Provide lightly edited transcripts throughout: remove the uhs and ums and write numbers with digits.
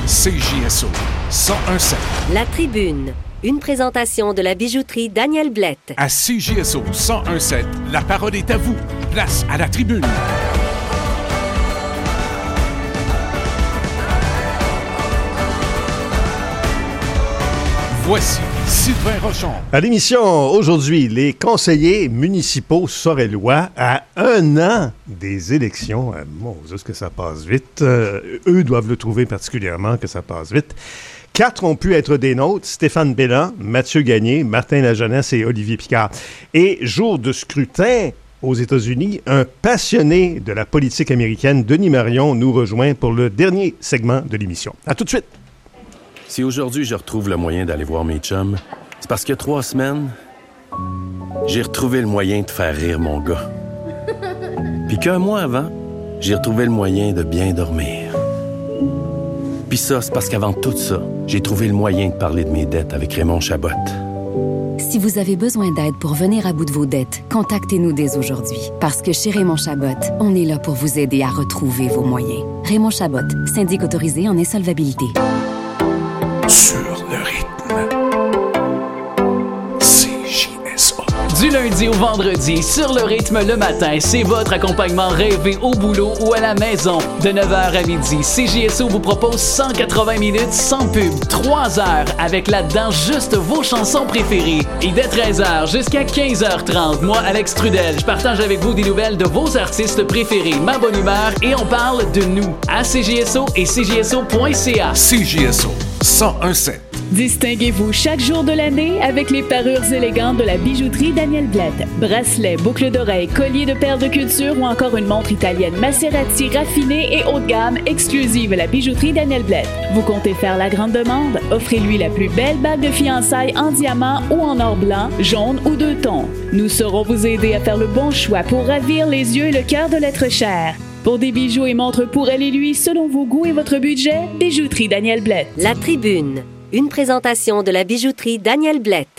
CJSO 101.7. La Tribune, une présentation de la bijouterie Daniel Blette. À CJSO 101.7, la parole est à vous. Place à la Tribune. Voici Sylvain Rochon. À l'émission aujourd'hui, les conseillers municipaux sorellois à 1 an des élections. Mon Dieu, est-ce que ça passe vite? Eux doivent le trouver particulièrement que ça passe vite. 4 ont pu être des nôtres, Stéphane Bellin, Mathieu Gagné, Martin Lajeunesse et Olivier Picard. Et jour de scrutin aux États-Unis, un passionné de la politique américaine, Denis Marion, nous rejoint pour le dernier segment de l'émission. À tout de suite! Si aujourd'hui je retrouve le moyen d'aller voir mes chums, c'est parce qu'il y a 3 semaines, j'ai retrouvé le moyen de faire rire mon gars. Puis qu'1 mois avant, j'ai retrouvé le moyen de bien dormir. Puis ça, c'est parce qu'avant tout ça, j'ai trouvé le moyen de parler de mes dettes avec Raymond Chabot. Si vous avez besoin d'aide pour venir à bout de vos dettes, contactez-nous dès aujourd'hui. Parce que chez Raymond Chabot, on est là pour vous aider à retrouver vos moyens. Raymond Chabot, syndic autorisé en insolvabilité. Sur le rythme. CJSO. Du lundi au vendredi, sur le rythme le matin, c'est votre accompagnement rêvé au boulot ou à la maison. De 9h à midi, CJSO vous propose 180 minutes sans pub, 3 heures avec là-dedans juste vos chansons préférées. Et dès 13h jusqu'à 15h30, moi, Alex Trudel, je partage avec vous des nouvelles de vos artistes préférés, ma bonne humeur et on parle de nous à CJSO et CJSO.ca. CJSO 101.7. Distinguez-vous chaque jour de l'année avec les parures élégantes de la bijouterie Daniel Blette. Bracelets, boucles d'oreilles, colliers de perles de culture ou encore une montre italienne Maserati raffinée et haut de gamme exclusive à la bijouterie Daniel Blette. Vous comptez faire la grande demande? Offrez-lui la plus belle bague de fiançailles en diamant ou en or blanc, jaune ou 2 tons. Nous saurons vous aider à faire le bon choix pour ravir les yeux et le cœur de l'être cher. Pour des bijoux et montres pour elle et lui, selon vos goûts et votre budget, bijouterie Daniel Blette. La Tribune, une présentation de la bijouterie Daniel Blette.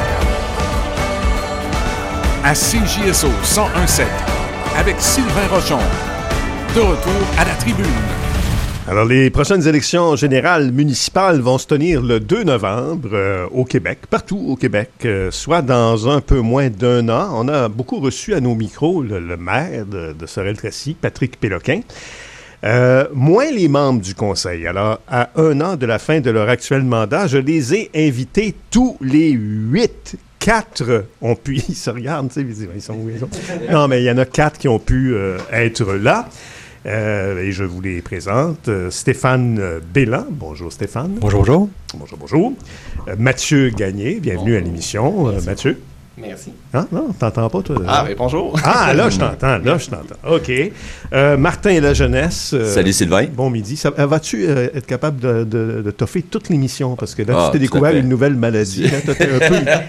À CJSO 101.7, avec Sylvain Rochon. De retour à la Tribune. Alors, les prochaines élections générales municipales vont se tenir le 2 novembre au Québec, partout au Québec, soit dans un peu moins d'1 an. On a beaucoup reçu à nos micros le maire de Sorel-Tracy, Patrick Péloquin, moins les membres du conseil. Alors, à 1 an de la fin de leur actuel mandat, je les ai invités tous les 8. 4 ont pu, ils se regardent, tu sais, ils sont où ils sont. Non, mais il y en a 4 qui ont pu être là. Et je vous les présente. Stéphane Bellin. Bonjour Stéphane. Bonjour, bonjour. Bonjour, bonjour. Mathieu Gagné, bienvenue à l'émission. Mathieu. Merci. Ah, non, t'entends pas, toi? Ah, mais bonjour. Ah, là, je t'entends, OK. Martin Lajeunesse. Salut Sylvain. Bon midi. Vas-tu être capable de toffer toute l'émission? Parce que là, tu t'es découvert une nouvelle maladie. Là, t'es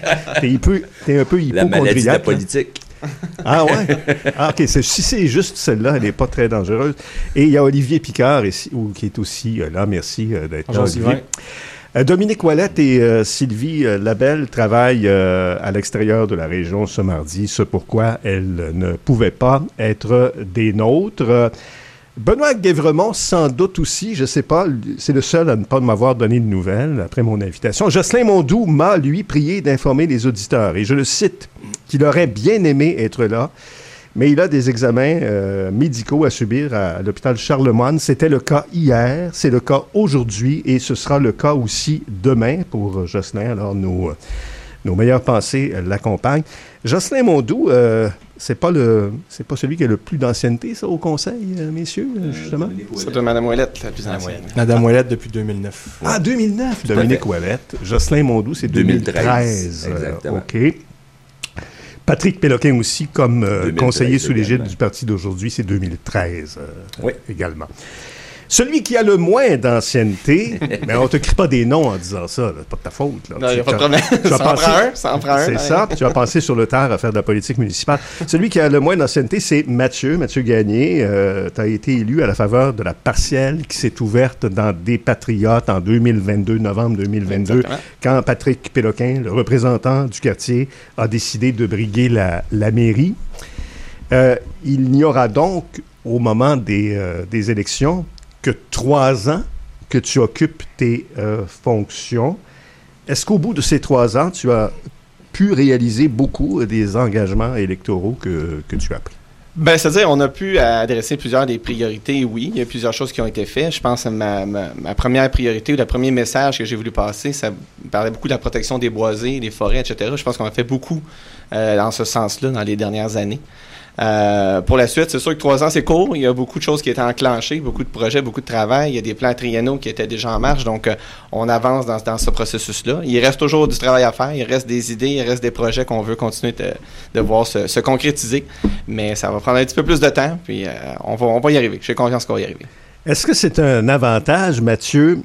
un peu hypochondriaque. La maladie de la politique. Ah ouais? Ah, OK. Si c'est juste celle-là, elle n'est pas très dangereuse. Et il y a Olivier Picard qui est aussi là. Merci d'être là, Olivier. Dominique Ouellette et Sylvie Labelle travaillent à l'extérieur de la région ce mardi, ce pourquoi elles ne pouvaient pas être des nôtres. Benoît Guévremont, sans doute aussi, je ne sais pas, c'est le seul à ne pas m'avoir donné de nouvelles après mon invitation. Jocelyn Mondou m'a, lui, prié d'informer les auditeurs, et je le cite, qu'il aurait bien aimé être là, mais il a des examens médicaux à subir à l'hôpital Charlemagne. C'était le cas hier, c'est le cas aujourd'hui, et ce sera le cas aussi demain pour Jocelyn. Alors, nos meilleures pensées l'accompagnent. Jocelyn Mondou, c'est pas celui qui a le plus d'ancienneté, ça, au conseil, messieurs, justement? C'est de Mme Ouellette, la plus ancienne. Mme Ouellette depuis 2009. Ah, 2009, Dominique Ouellette. Jocelyn Mondou, c'est 2013. Exactement. OK. Patrick Péloquin aussi, comme conseiller sous l'égide du parti d'aujourd'hui, c'est 2013 également. Celui qui a le moins d'ancienneté, mais on ne te crie pas des noms en disant ça, là, c'est pas de ta faute. Là. Non, il n'y a pas de problème. Ça en prend un. C'est ça, tu as passé sur le tard à faire de la politique municipale. Celui qui a le moins d'ancienneté, c'est Mathieu Gagné. Tu as été élu à la faveur de la partielle qui s'est ouverte dans des Patriotes en 2022, novembre 2022, exactement, quand Patrick Péloquin, le représentant du quartier, a décidé de briguer la mairie. Il n'y aura donc, au moment des élections, que 3 ans que tu occupes tes fonctions. Est-ce qu'au bout de ces 3 ans, tu as pu réaliser beaucoup des engagements électoraux que tu as pris? Ben, c'est-à-dire, on a pu adresser plusieurs des priorités, oui. Il y a plusieurs choses qui ont été faites. Je pense que ma première priorité ou le premier message que j'ai voulu passer, ça parlait beaucoup de la protection des boisés, des forêts, etc. Je pense qu'on a fait beaucoup dans ce sens-là dans les dernières années. Pour la suite, c'est sûr que 3 ans, c'est court. Il y a beaucoup de choses qui étaient enclenchées, beaucoup de projets, beaucoup de travail. Il y a des plans triennaux qui étaient déjà en marche. Donc, on avance dans ce processus-là. Il reste toujours du travail à faire. Il reste des idées, il reste des projets qu'on veut continuer de voir se concrétiser. Mais ça va prendre un petit peu plus de temps. Puis, on va y arriver. J'ai confiance qu'on va y arriver. Est-ce que c'est un avantage, Mathieu,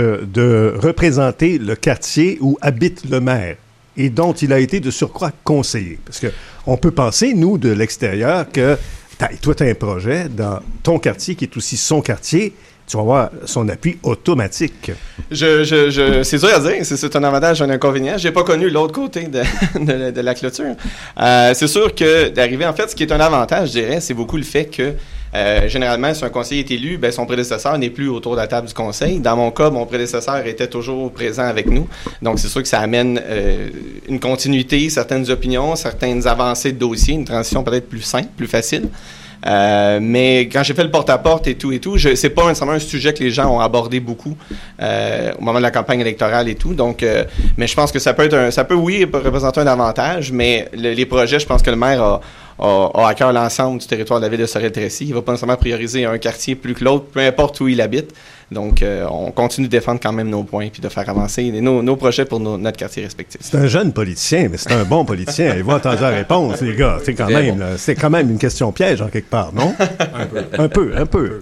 de représenter le quartier où habite le maire et dont il a été de surcroît conseiller? Parce qu'on peut penser, nous, de l'extérieur, que toi, tu as un projet dans ton quartier qui est aussi son quartier, tu vas avoir son appui automatique. C'est dur à dire. C'est un avantage, un inconvénient. J'ai pas connu l'autre côté de la clôture. C'est sûr que d'arriver, en fait, ce qui est un avantage, je dirais, c'est beaucoup le fait que généralement, si un conseiller est élu, son prédécesseur n'est plus autour de la table du conseil. Dans mon cas, mon prédécesseur était toujours présent avec nous. Donc, c'est sûr que ça amène une continuité, certaines opinions, certaines avancées de dossier, une transition peut-être plus simple, plus facile. Mais quand j'ai fait le porte-à-porte et tout, c'est pas nécessairement un sujet que les gens ont abordé beaucoup au moment de la campagne électorale et tout. Donc, mais je pense que ça peut représenter un avantage, mais les projets, je pense que le maire a à cœur l'ensemble du territoire de la ville de Sorel-Tracy. Il ne va pas nécessairement prioriser un quartier plus que l'autre, peu importe où il habite. Donc, on continue de défendre quand même nos points puis de faire avancer nos projets pour notre quartier respectif. C'est un jeune politicien, mais c'est un bon politicien. Il va entendre la réponse, les gars. C'est quand même une question piège en quelque part, non? Un peu.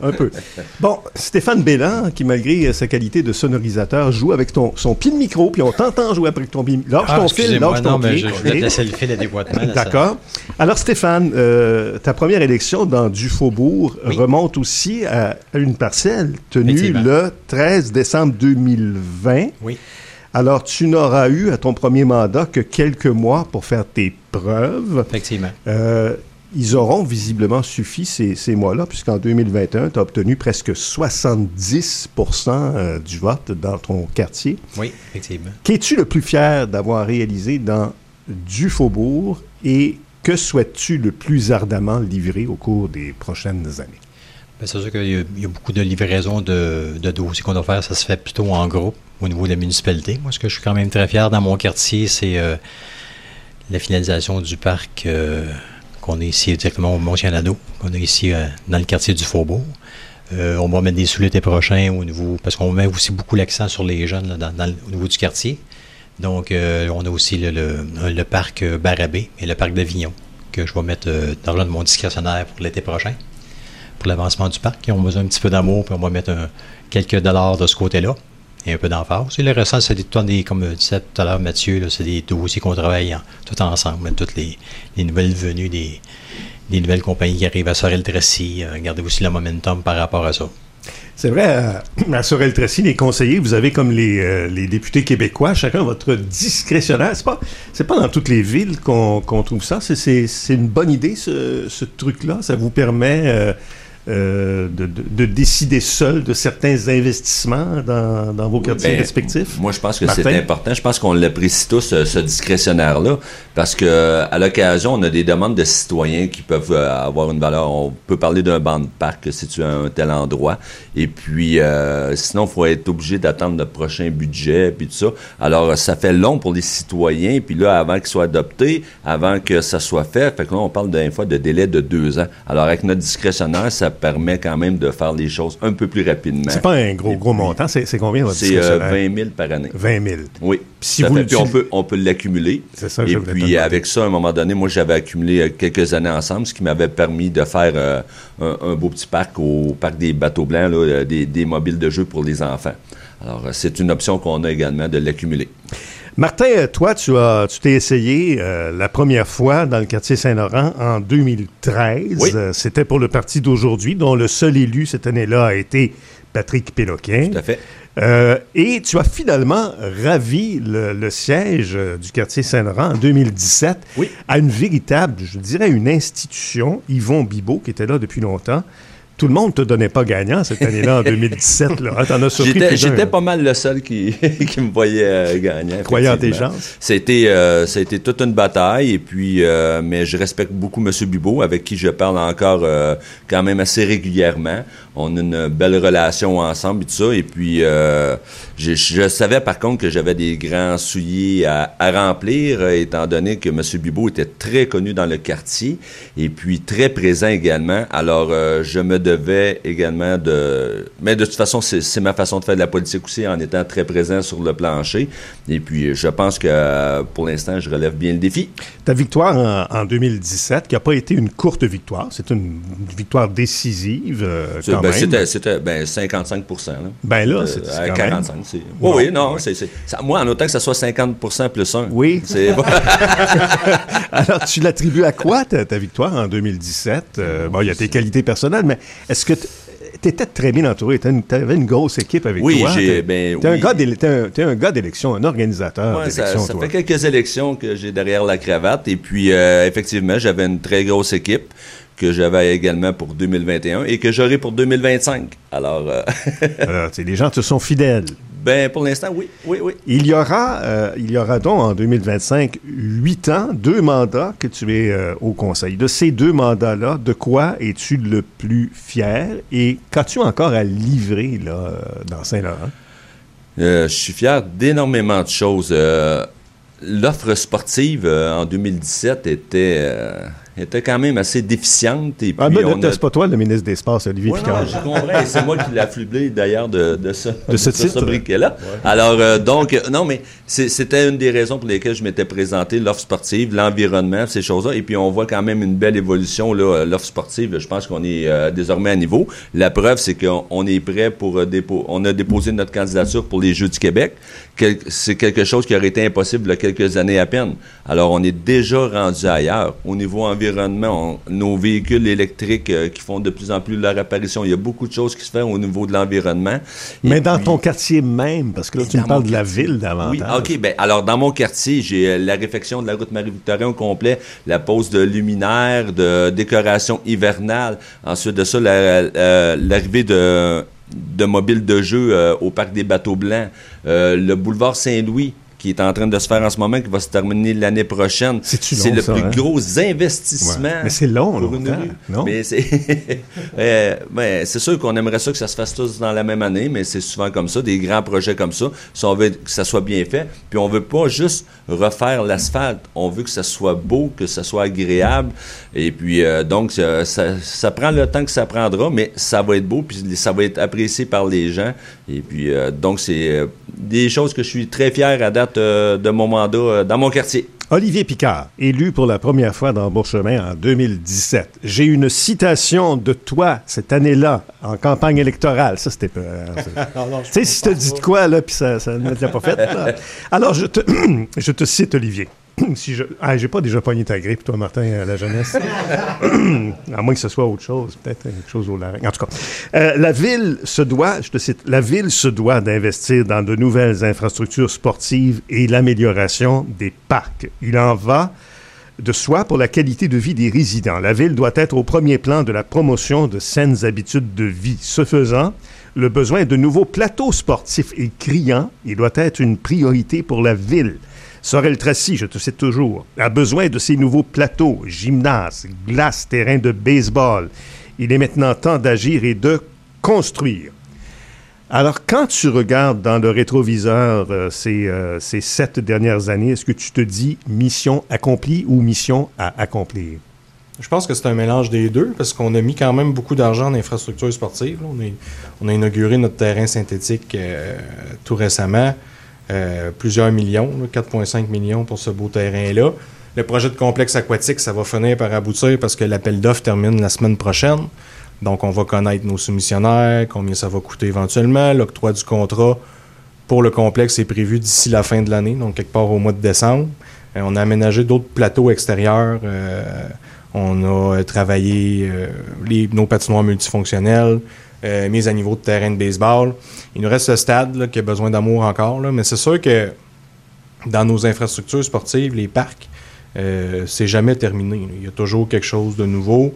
Bon, Stéphane Bélan, qui malgré sa qualité de sonorisateur, joue avec son pied de micro, puis on t'entend jouer avec ton pied de micro. Lâche ton fil, lâche ton pied. Je vais te laisser le fil adéquatement. D'accord. Alors, Stéphane, ta première élection dans Dufaubourg remonte aussi à une parcelle tenue le 13 décembre 2020. Oui. Alors, tu n'auras eu à ton premier mandat que quelques mois pour faire tes preuves. Effectivement. Ils auront visiblement suffi ces mois-là, puisqu'en 2021, tu as obtenu presque 70% du vote dans ton quartier. Oui, effectivement. Qu'es-tu le plus fier d'avoir réalisé dans Dufaubourg et que souhaites-tu le plus ardemment livrer au cours des prochaines années? Bien, c'est sûr qu'il y a beaucoup de livraisons de dossiers qu'on doit faire. Ça se fait plutôt en groupe au niveau de la municipalité. Moi, ce que je suis quand même très fier dans mon quartier, c'est la finalisation du parc qu'on a ici directement au Mont-Chianado, qu'on a ici dans le quartier du Faubourg. On va mettre des sous l'été prochain au niveau, parce qu'on met aussi beaucoup l'accent sur les jeunes là, au niveau du quartier. Donc, on a aussi le parc Barabé et le parc d'Avignon, que je vais mettre dans l'argent de mon discrétionnaire pour l'été prochain, pour l'avancement du parc. Ils ont besoin un petit peu d'amour, puis on va mettre quelques dollars de ce côté-là, et un peu d'emphase. Et le restant, c'est comme disait tout à l'heure Mathieu, là, c'est des dossiers qu'on travaille tout ensemble, toutes les nouvelles venues, des nouvelles compagnies qui arrivent à Sorel-Tracy. Gardez aussi le momentum par rapport à ça. C'est vrai, à Sorel-Tracy, les conseillers, vous avez comme les députés québécois, chacun votre discrétionnaire. C'est pas dans toutes les villes qu'on trouve ça. C'est une bonne idée, ce truc-là. Ça vous permet de décider seul de certains investissements dans vos quartiers respectifs? Moi, je pense que c'est important. Je pense qu'on l'apprécie tous, ce discrétionnaire-là, parce que à l'occasion, on a des demandes de citoyens qui peuvent avoir une valeur. On peut parler d'un banc de parc situé à un tel endroit. Et puis, sinon, il faut être obligé d'attendre le prochain budget, puis tout ça. Alors, ça fait long pour les citoyens. Puis là, avant qu'il soit adopté, avant que ça soit fait que là, on parle d'une fois de délai de 2 ans. Alors, avec notre discrétionnaire, ça permet quand même de faire les choses un peu plus rapidement. C'est pas un gros montant. C'est combien votre discrétionnaire? C'est 20 000 par année. 20 000. Oui. Si puis on peut l'accumuler. C'est ça. Et puis avec ça, à un moment donné, moi j'avais accumulé quelques années ensemble, ce qui m'avait permis de faire un beau petit parc au parc des Bateaux Blancs, là, des mobiles de jeu pour les enfants. Alors c'est une option qu'on a également de l'accumuler. Martin, toi, tu t'es essayé la première fois dans le quartier Saint-Laurent en 2013. Oui. C'était pour le parti d'aujourd'hui, dont le seul élu cette année-là a été Patrick Péloquin. Tout à fait. Et tu as finalement ravi le siège du quartier Saint-Laurent en 2017 à une véritable, je dirais, une institution, Yvon Bibeau, qui était là depuis longtemps. tout le monde ne te donnait pas gagnant cette année-là, en 2017. Là. T'en as surpris plus d'un. J'étais pas mal le seul qui me voyait gagnant. Croyant en tes chances. C'était toute une bataille, et puis, mais je respecte beaucoup M. Bibeau, avec qui je parle encore quand même assez régulièrement. On a une belle relation ensemble et tout ça. Et puis, je savais par contre que j'avais des grands souliers à remplir, étant donné que M. Bibeau était très connu dans le quartier et puis très présent également. Alors, je me devais également mais de toute façon, c'est ma façon de faire de la politique aussi, en étant très présent sur le plancher. Et puis, je pense que pour l'instant, je relève bien le défi. Ta victoire en 2017, qui n'a pas été une courte victoire, c'est une victoire décisive quand même. C'était 55 %. Là. Ben là, c'est quand 45. Même... C'est... Oh, oui, non, c'est moi, en autant que ça soit 50 % plus 1. Oui. Alors, tu l'attribues à quoi, ta victoire en 2017? Bon, il y a tes qualités personnelles, mais est-ce que tu étais très bien entouré? Tu avais une grosse équipe avec toi. Oui, t'es un gars d'élection, un organisateur d'élection, ça fait quelques élections que j'ai derrière la cravate. Et puis, effectivement, j'avais une très grosse équipe que j'avais également pour 2021 et que j'aurai pour 2025. Alors, les gens te sont fidèles. Ben, pour l'instant, oui. Il y aura donc en 2025 8 ans, 2 mandats que tu es au Conseil. De ces 2 mandats-là, de quoi es-tu le plus fier et qu'as-tu encore à livrer là, dans Saint-Laurent? Je suis fier d'énormément de choses. L'offre sportive en 2017 était quand même assez déficiente. Et puis c'est pas toi le ministre des Sports, Olivier Picard. Non, je comprends. Et c'est moi qui l'ai affublé d'ailleurs de ce Ouais. sobriquet-là. Alors, donc, non, mais c'était une des raisons pour lesquelles je m'étais présenté, l'offre sportive, l'environnement, ces choses-là. Et puis, on voit quand même une belle évolution, là, l'offre sportive. Je pense qu'on est désormais à niveau. La preuve, c'est qu'on est prêt on a déposé notre candidature pour les Jeux du Québec. C'est quelque chose qui aurait été impossible il y a quelques années à peine. Alors, on est déjà rendu ailleurs. Au niveau environnement, nos véhicules électriques qui font de plus en plus leur apparition, il y a beaucoup de choses qui se font au niveau de l'environnement. Mais dans ton quartier même, parce que là, tu me parles de la ville davantage. Oui, OK. Alors, dans mon quartier, j'ai la réfection de la route Marie-Victorin au complet, la pose de luminaires, de décoration hivernale. Ensuite de ça, l'arrivée de mobiles de jeu au Parc des Bateaux Blancs, le boulevard Saint-Louis, qui est en train de se faire en ce moment, qui va se terminer l'année prochaine. C'est le plus gros investissement. Ouais. Mais c'est long, pour une rue. Non? Mais c'est sûr qu'on aimerait ça que ça se fasse tous dans la même année, mais c'est souvent comme ça, des grands projets comme ça. Si on veut que ça soit bien fait, puis on veut pas juste refaire l'asphalte, on veut que ça soit beau, que ça soit agréable, et puis donc ça prend le temps que ça prendra, mais ça va être beau, puis ça va être apprécié par les gens, et puis donc c'est des choses que je suis très fier à date de mon mandat dans mon quartier. Olivier Picard, élu pour la première fois dans Bourg-Chemin en 2017. J'ai une citation de toi cette année-là, en campagne électorale. Ça, c'était... tu sais, si tu te dis de quoi, là, puis ça ne l'a pas fait. Là. Alors, je te cite, Olivier. J'ai pas déjà pogné ta grippe, toi, Martin, à la jeunesse. À moins que ce soit autre chose, peut-être quelque chose au larynx. En tout cas, la ville se doit, je te cite, la ville se doit d'investir dans de nouvelles infrastructures sportives et l'amélioration des parcs. Il en va de soi pour la qualité de vie des résidents. La ville doit être au premier plan de la promotion de saines habitudes de vie. Ce faisant, le besoin de nouveaux plateaux sportifs est criant et doit être une priorité pour la ville. Sorel-Tracy, je te cite toujours, a besoin de ces nouveaux plateaux, gymnases, glaces, terrains de baseball. Il est maintenant temps d'agir et de construire. Alors, quand tu regardes dans le rétroviseur ces 7 dernières années, est-ce que tu te dis mission accomplie ou mission à accomplir? Je pense que c'est un mélange des deux, parce qu'on a mis quand même beaucoup d'argent en infrastructures sportives. On a inauguré notre terrain synthétique tout récemment. Plusieurs millions, 4,5 millions pour ce beau terrain-là. Le projet de complexe aquatique, ça va finir par aboutir parce que l'appel d'offres termine la semaine prochaine. Donc, on va connaître nos soumissionnaires, combien ça va coûter éventuellement. L'octroi du contrat pour le complexe est prévu d'ici la fin de l'année, donc quelque part au mois de décembre. On a aménagé d'autres plateaux extérieurs. On a travaillé nos patinoires multifonctionnelles, mise à niveau de terrain de baseball. Il nous reste ce stade là, qui a besoin d'amour encore, là, mais c'est sûr que dans nos infrastructures sportives, les parcs, c'est jamais terminé. Il y a toujours quelque chose de nouveau.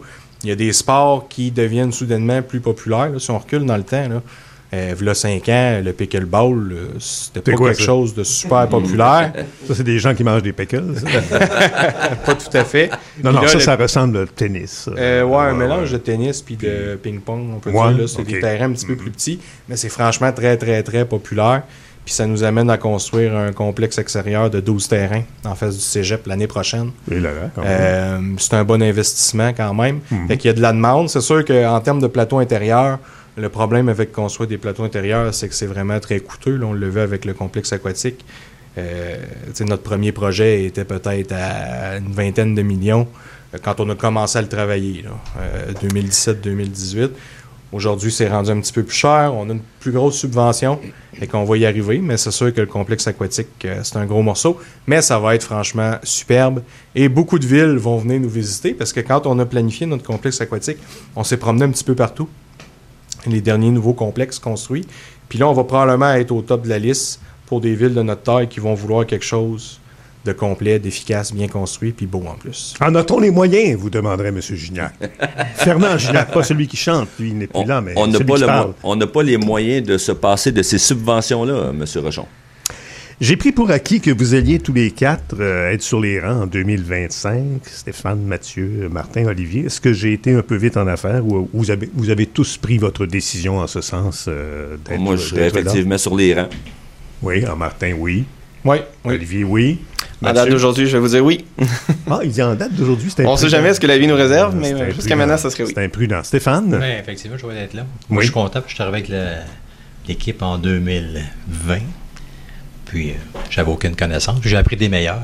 Il y a des sports qui deviennent soudainement plus populaires. Là, si on recule dans le temps, là, v'là 5 ans, le pickleball, c'était pas quelque chose de super populaire. Ça, c'est des gens qui mangent des pickles, ça? Pas tout à fait. Non, là, ça ressemble au tennis. Un mélange de tennis puis de ping-pong, on peut dire. Là, c'est des terrains un petit peu plus petits, mais c'est franchement très, très, très populaire. Puis ça nous amène à construire un complexe extérieur de 12 terrains en face du cégep l'année prochaine. Et là, c'est un bon investissement quand même. Fait qu'il y a de la demande. C'est sûr qu'en termes de plateau intérieur, le problème avec construire des plateaux intérieurs, c'est que c'est vraiment très coûteux. Là, on le vu avec le complexe aquatique. Notre premier projet était peut-être à une vingtaine de millions quand on a commencé à le travailler, 2017-2018. Aujourd'hui, c'est rendu un petit peu plus cher. On a une plus grosse subvention et qu'on va y arriver, mais c'est sûr que le complexe aquatique, c'est un gros morceau. Mais ça va être franchement superbe. Et beaucoup de villes vont venir nous visiter parce que quand on a planifié notre complexe aquatique, on s'est promené un petit peu partout. Les derniers nouveaux complexes construits. Puis là, on va probablement être au top de la liste pour des villes de notre taille qui vont vouloir quelque chose de complet, d'efficace, bien construit, puis beau en plus. En a-t-on les moyens, vous demanderait M. Gignac? Fernand Gignac, pas celui qui chante, lui, il n'est plus là, mais celui qui parle. On n'a pas les moyens de se passer de ces subventions-là, M. Rochon. J'ai pris pour acquis que vous alliez tous les quatre être sur les rangs en 2025. Stéphane, Mathieu, Martin, Olivier. Est-ce que j'ai été un peu vite en affaires ou vous avez tous pris votre décision en ce sens d'être Moi, je serais effectivement sur les rangs. Oui, Martin, oui. Oui. Olivier, oui. En date d'aujourd'hui, je vais vous dire oui. Il dit en date d'aujourd'hui, c'est imprudent. On ne sait jamais ce que la vie nous réserve, mais jusqu'à maintenant, ça serait oui. C'est imprudent. Stéphane? Oui, effectivement, je vais être là. Moi, je suis content, puis je suis arrivé avec l'équipe en 2020. Puis, j'avais aucune connaissance. Puis, j'ai appris des meilleurs.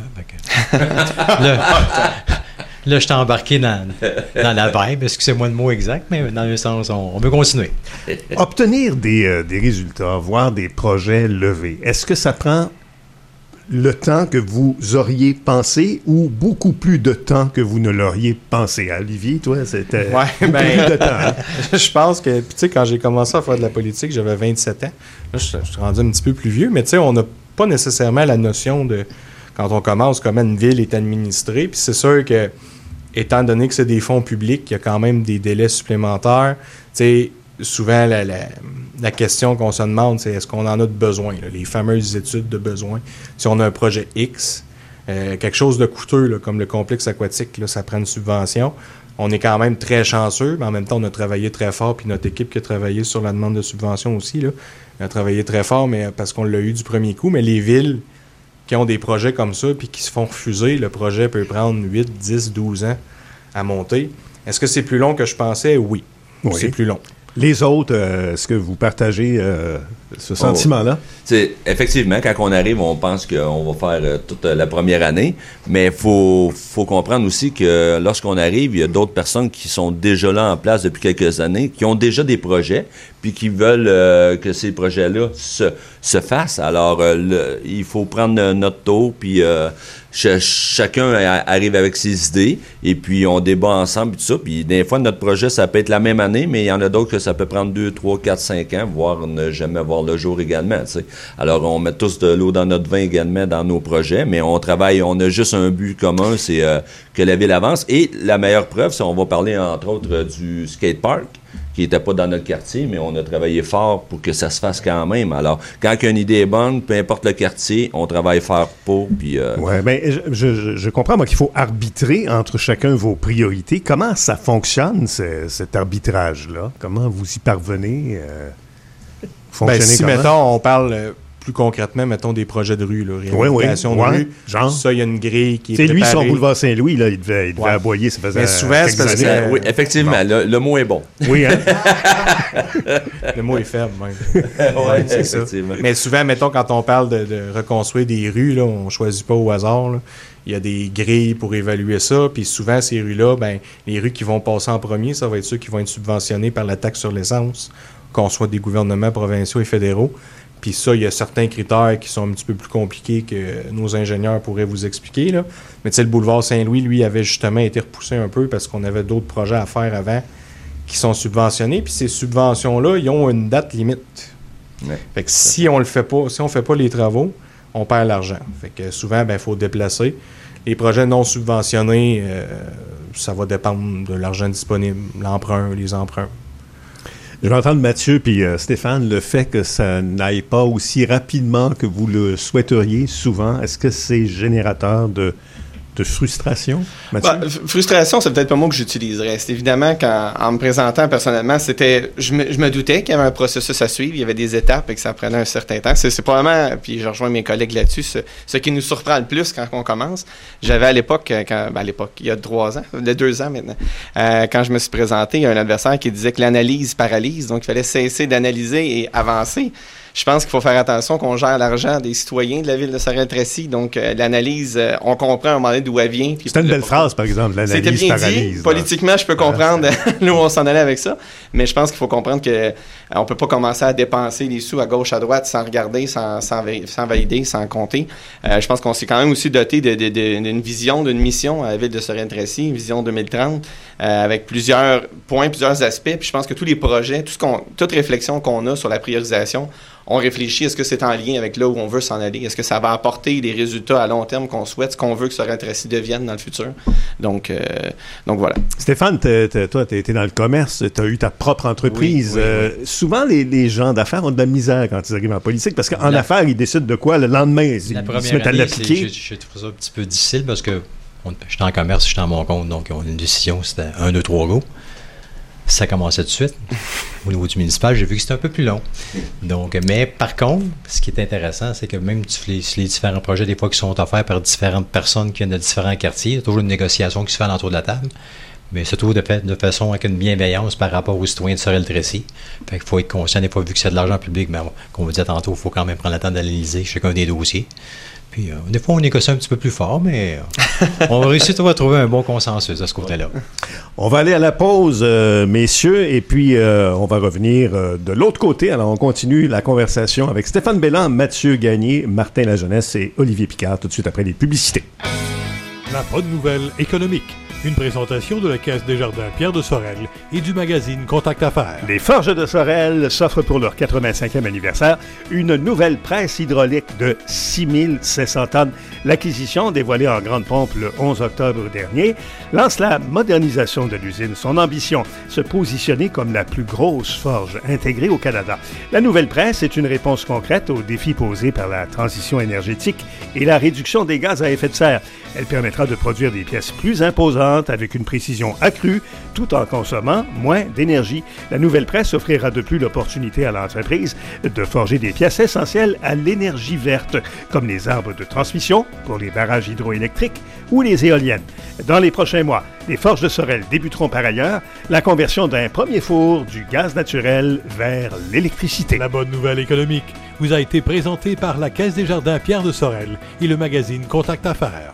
Là, je suis embarqué dans la vibe. Excusez-moi le mot exact, mais dans le sens, on veut continuer. Obtenir des résultats, voir des projets levés, est-ce que ça prend le temps que vous auriez pensé ou beaucoup plus de temps que vous ne l'auriez pensé? Olivier, toi, c'était plus de temps. Hein? Je pense que, tu sais, quand j'ai commencé à faire de la politique, j'avais 27 ans. Là, je suis rendu un petit peu plus vieux, mais tu sais, on n'a pas nécessairement la notion de, quand on commence, comment une ville est administrée. Puis c'est sûr que, étant donné que c'est des fonds publics, il y a quand même des délais supplémentaires. Tu sais, souvent, la question qu'on se demande, c'est est-ce qu'on en a de besoin, là, les fameuses études de besoin. Si on a un projet X, quelque chose de coûteux, là, comme le complexe aquatique, là, ça prend une subvention. On est quand même très chanceux, mais en même temps, on a travaillé très fort, puis notre équipe qui a travaillé sur la demande de subvention aussi, là, a travaillé très fort, mais parce qu'on l'a eu du premier coup. Mais les villes qui ont des projets comme ça, puis qui se font refuser, le projet peut prendre 8, 10, 12 ans à monter. Est-ce que c'est plus long que je pensais? Oui. C'est plus long. Les autres, est-ce que vous partagez ce sentiment-là? Effectivement, quand on arrive, on pense qu'on va faire toute la première année, mais il faut comprendre aussi que lorsqu'on arrive, il y a d'autres personnes qui sont déjà là en place depuis quelques années, qui ont déjà des projets, puis qui veulent que ces projets-là se fassent. Alors, il faut prendre notre tour, puis chacun arrive avec ses idées, et puis on débat ensemble, puis tout ça. Puis des fois, notre projet, ça peut être la même année, mais il y en a d'autres que ça peut prendre 2, 3, 4, 5 ans, voire ne jamais voir le jour également, tu sais. Alors, on met tous de l'eau dans notre vin également dans nos projets, mais on travaille, on a juste un but commun, c'est que la ville avance. Et la meilleure preuve, c'est on va parler, entre autres, du skatepark, qui n'était pas dans notre quartier, mais on a travaillé fort pour que ça se fasse quand même. Alors, quand une idée est bonne, peu importe le quartier, on travaille fort pour, puis... Oui, bien, je comprends, moi, qu'il faut arbitrer entre chacun vos priorités. Comment ça fonctionne, cet arbitrage-là? Comment vous y parvenez? Si, mettons, on parle... plus concrètement, mettons des projets de rue, réhabilitation de rue. Genre. Ça, il y a une grille qui est préparée. Lui, son boulevard Saint-Louis, là, il devait aboyer, ça faisait. Mais souvent, c'est parce que... Oui, effectivement, le mot est bon. Oui, hein? Le mot est faible, même. Oui, c'est ça. Mais souvent, mettons, quand on parle de reconstruire des rues, là, on ne choisit pas au hasard, là. Il y a des grilles pour évaluer ça, puis souvent, ces rues-là, les rues qui vont passer en premier, ça va être ceux qui vont être subventionnés par la taxe sur l'essence, qu'on soit des gouvernements provinciaux et fédéraux. Puis ça, il y a certains critères qui sont un petit peu plus compliqués que nos ingénieurs pourraient vous expliquer, là. Mais tu sais, le boulevard Saint-Louis, lui, avait justement été repoussé un peu parce qu'on avait d'autres projets à faire avant qui sont subventionnés. Puis ces subventions-là, ils ont une date limite. Ouais. Fait que si on le fait pas, si on fait pas les travaux, on perd l'argent. Fait que souvent, il faut déplacer. Les projets non subventionnés, ça va dépendre de l'argent disponible, l'emprunt, les emprunts. Je vais entendre Mathieu puis Stéphane, le fait que ça n'aille pas aussi rapidement que vous le souhaiteriez souvent, est-ce que c'est générateur de frustration, Mathieu? Frustration, c'est peut-être pas le mot que j'utiliserais. C'est évidemment qu'en me présentant personnellement, je me doutais qu'il y avait un processus à suivre, il y avait des étapes et que ça prenait un certain temps. C'est probablement, puis je rejoins mes collègues là-dessus, ce qui nous surprend le plus quand on commence. J'avais à l'époque, il y a 2 ans maintenant, quand je me suis présenté, il y a un adversaire qui disait que l'analyse paralyse, donc il fallait cesser d'analyser et avancer. Je pense qu'il faut faire attention qu'on gère l'argent des citoyens de la ville de Sorel-Tracy. Donc, l'analyse, on comprend à un moment donné d'où elle vient. C'était une belle phrase, par exemple, l'analyse paralyse. C'était bien dit. Politiquement, je peux comprendre où on s'en allait avec ça. Mais je pense qu'il faut comprendre qu'on ne peut pas commencer à dépenser les sous à gauche, à droite, sans regarder, sans valider, sans compter. Je pense qu'on s'est quand même aussi doté d'une vision, d'une mission à la ville de Sorel-Tracy, une vision 2030, avec plusieurs points, plusieurs aspects. Puis je pense que tous les projets, toute réflexion qu'on a sur la priorisation, on réfléchit, est-ce que c'est en lien avec là où on veut s'en aller? Est-ce que ça va apporter les résultats à long terme qu'on souhaite, ce qu'on veut que Sorel-Tracy devienne dans le futur? Donc voilà. Stéphane, toi, tu étais dans le commerce, tu as eu ta propre entreprise. Oui. Souvent, les gens d'affaires ont de la misère quand ils arrivent en politique, parce qu'en affaires, ils décident de quoi le lendemain? Ils se mettent à l'appliquer. J'ai trouvé ça un petit peu difficile parce que j'étais en commerce, j'étais à mon compte, donc on a une décision, c'était 1, 2, 3 go. Ça commençait tout de suite. Au niveau du municipal, j'ai vu que c'était un peu plus long. Donc, mais par contre, ce qui est intéressant, c'est que même les différents projets, des fois, qui sont offerts par différentes personnes qui viennent de différents quartiers, il y a toujours une négociation qui se fait à l'entour de la table. Mais surtout de façon avec une bienveillance par rapport aux citoyens de Sorel-Tracy. Fait qu'il faut être conscient, des fois, vu que c'est de l'argent public, mais comme on vous disait tantôt, il faut quand même prendre le temps d'analyser chacun des dossiers. Puis, des fois, on négocie un petit peu plus fort, mais on va réussir à trouver un bon consensus de ce côté-là. On va aller à la pause, messieurs, et puis on va revenir de l'autre côté. Alors, on continue la conversation avec Stéphane Belland, Mathieu Gagné, Martin Lajeunesse et Olivier Picard, tout de suite après les publicités. La bonne nouvelle économique. Une présentation de la Caisse des Jardins Pierre de Sorel et du magazine Contact Affaires. Les Forges de Sorel s'offrent pour leur 85e anniversaire une nouvelle presse hydraulique de 6500 tonnes. L'acquisition, dévoilée en grande pompe le 11 octobre dernier, lance la modernisation de l'usine. Son ambition, se positionner comme la plus grosse forge intégrée au Canada. La nouvelle presse est une réponse concrète aux défis posés par la transition énergétique et la réduction des gaz à effet de serre. Elle permettra de produire des pièces plus imposantes avec une précision accrue, tout en consommant moins d'énergie. La nouvelle presse offrira de plus l'opportunité à l'entreprise de forger des pièces essentielles à l'énergie verte, comme les arbres de transmission pour les barrages hydroélectriques ou les éoliennes. Dans les prochains mois, les Forges de Sorel débuteront par ailleurs la conversion d'un premier four du gaz naturel vers l'électricité. La bonne nouvelle économique vous a été présentée par la Caisse des Jardins Pierre de Sorel et le magazine Contact Affaires.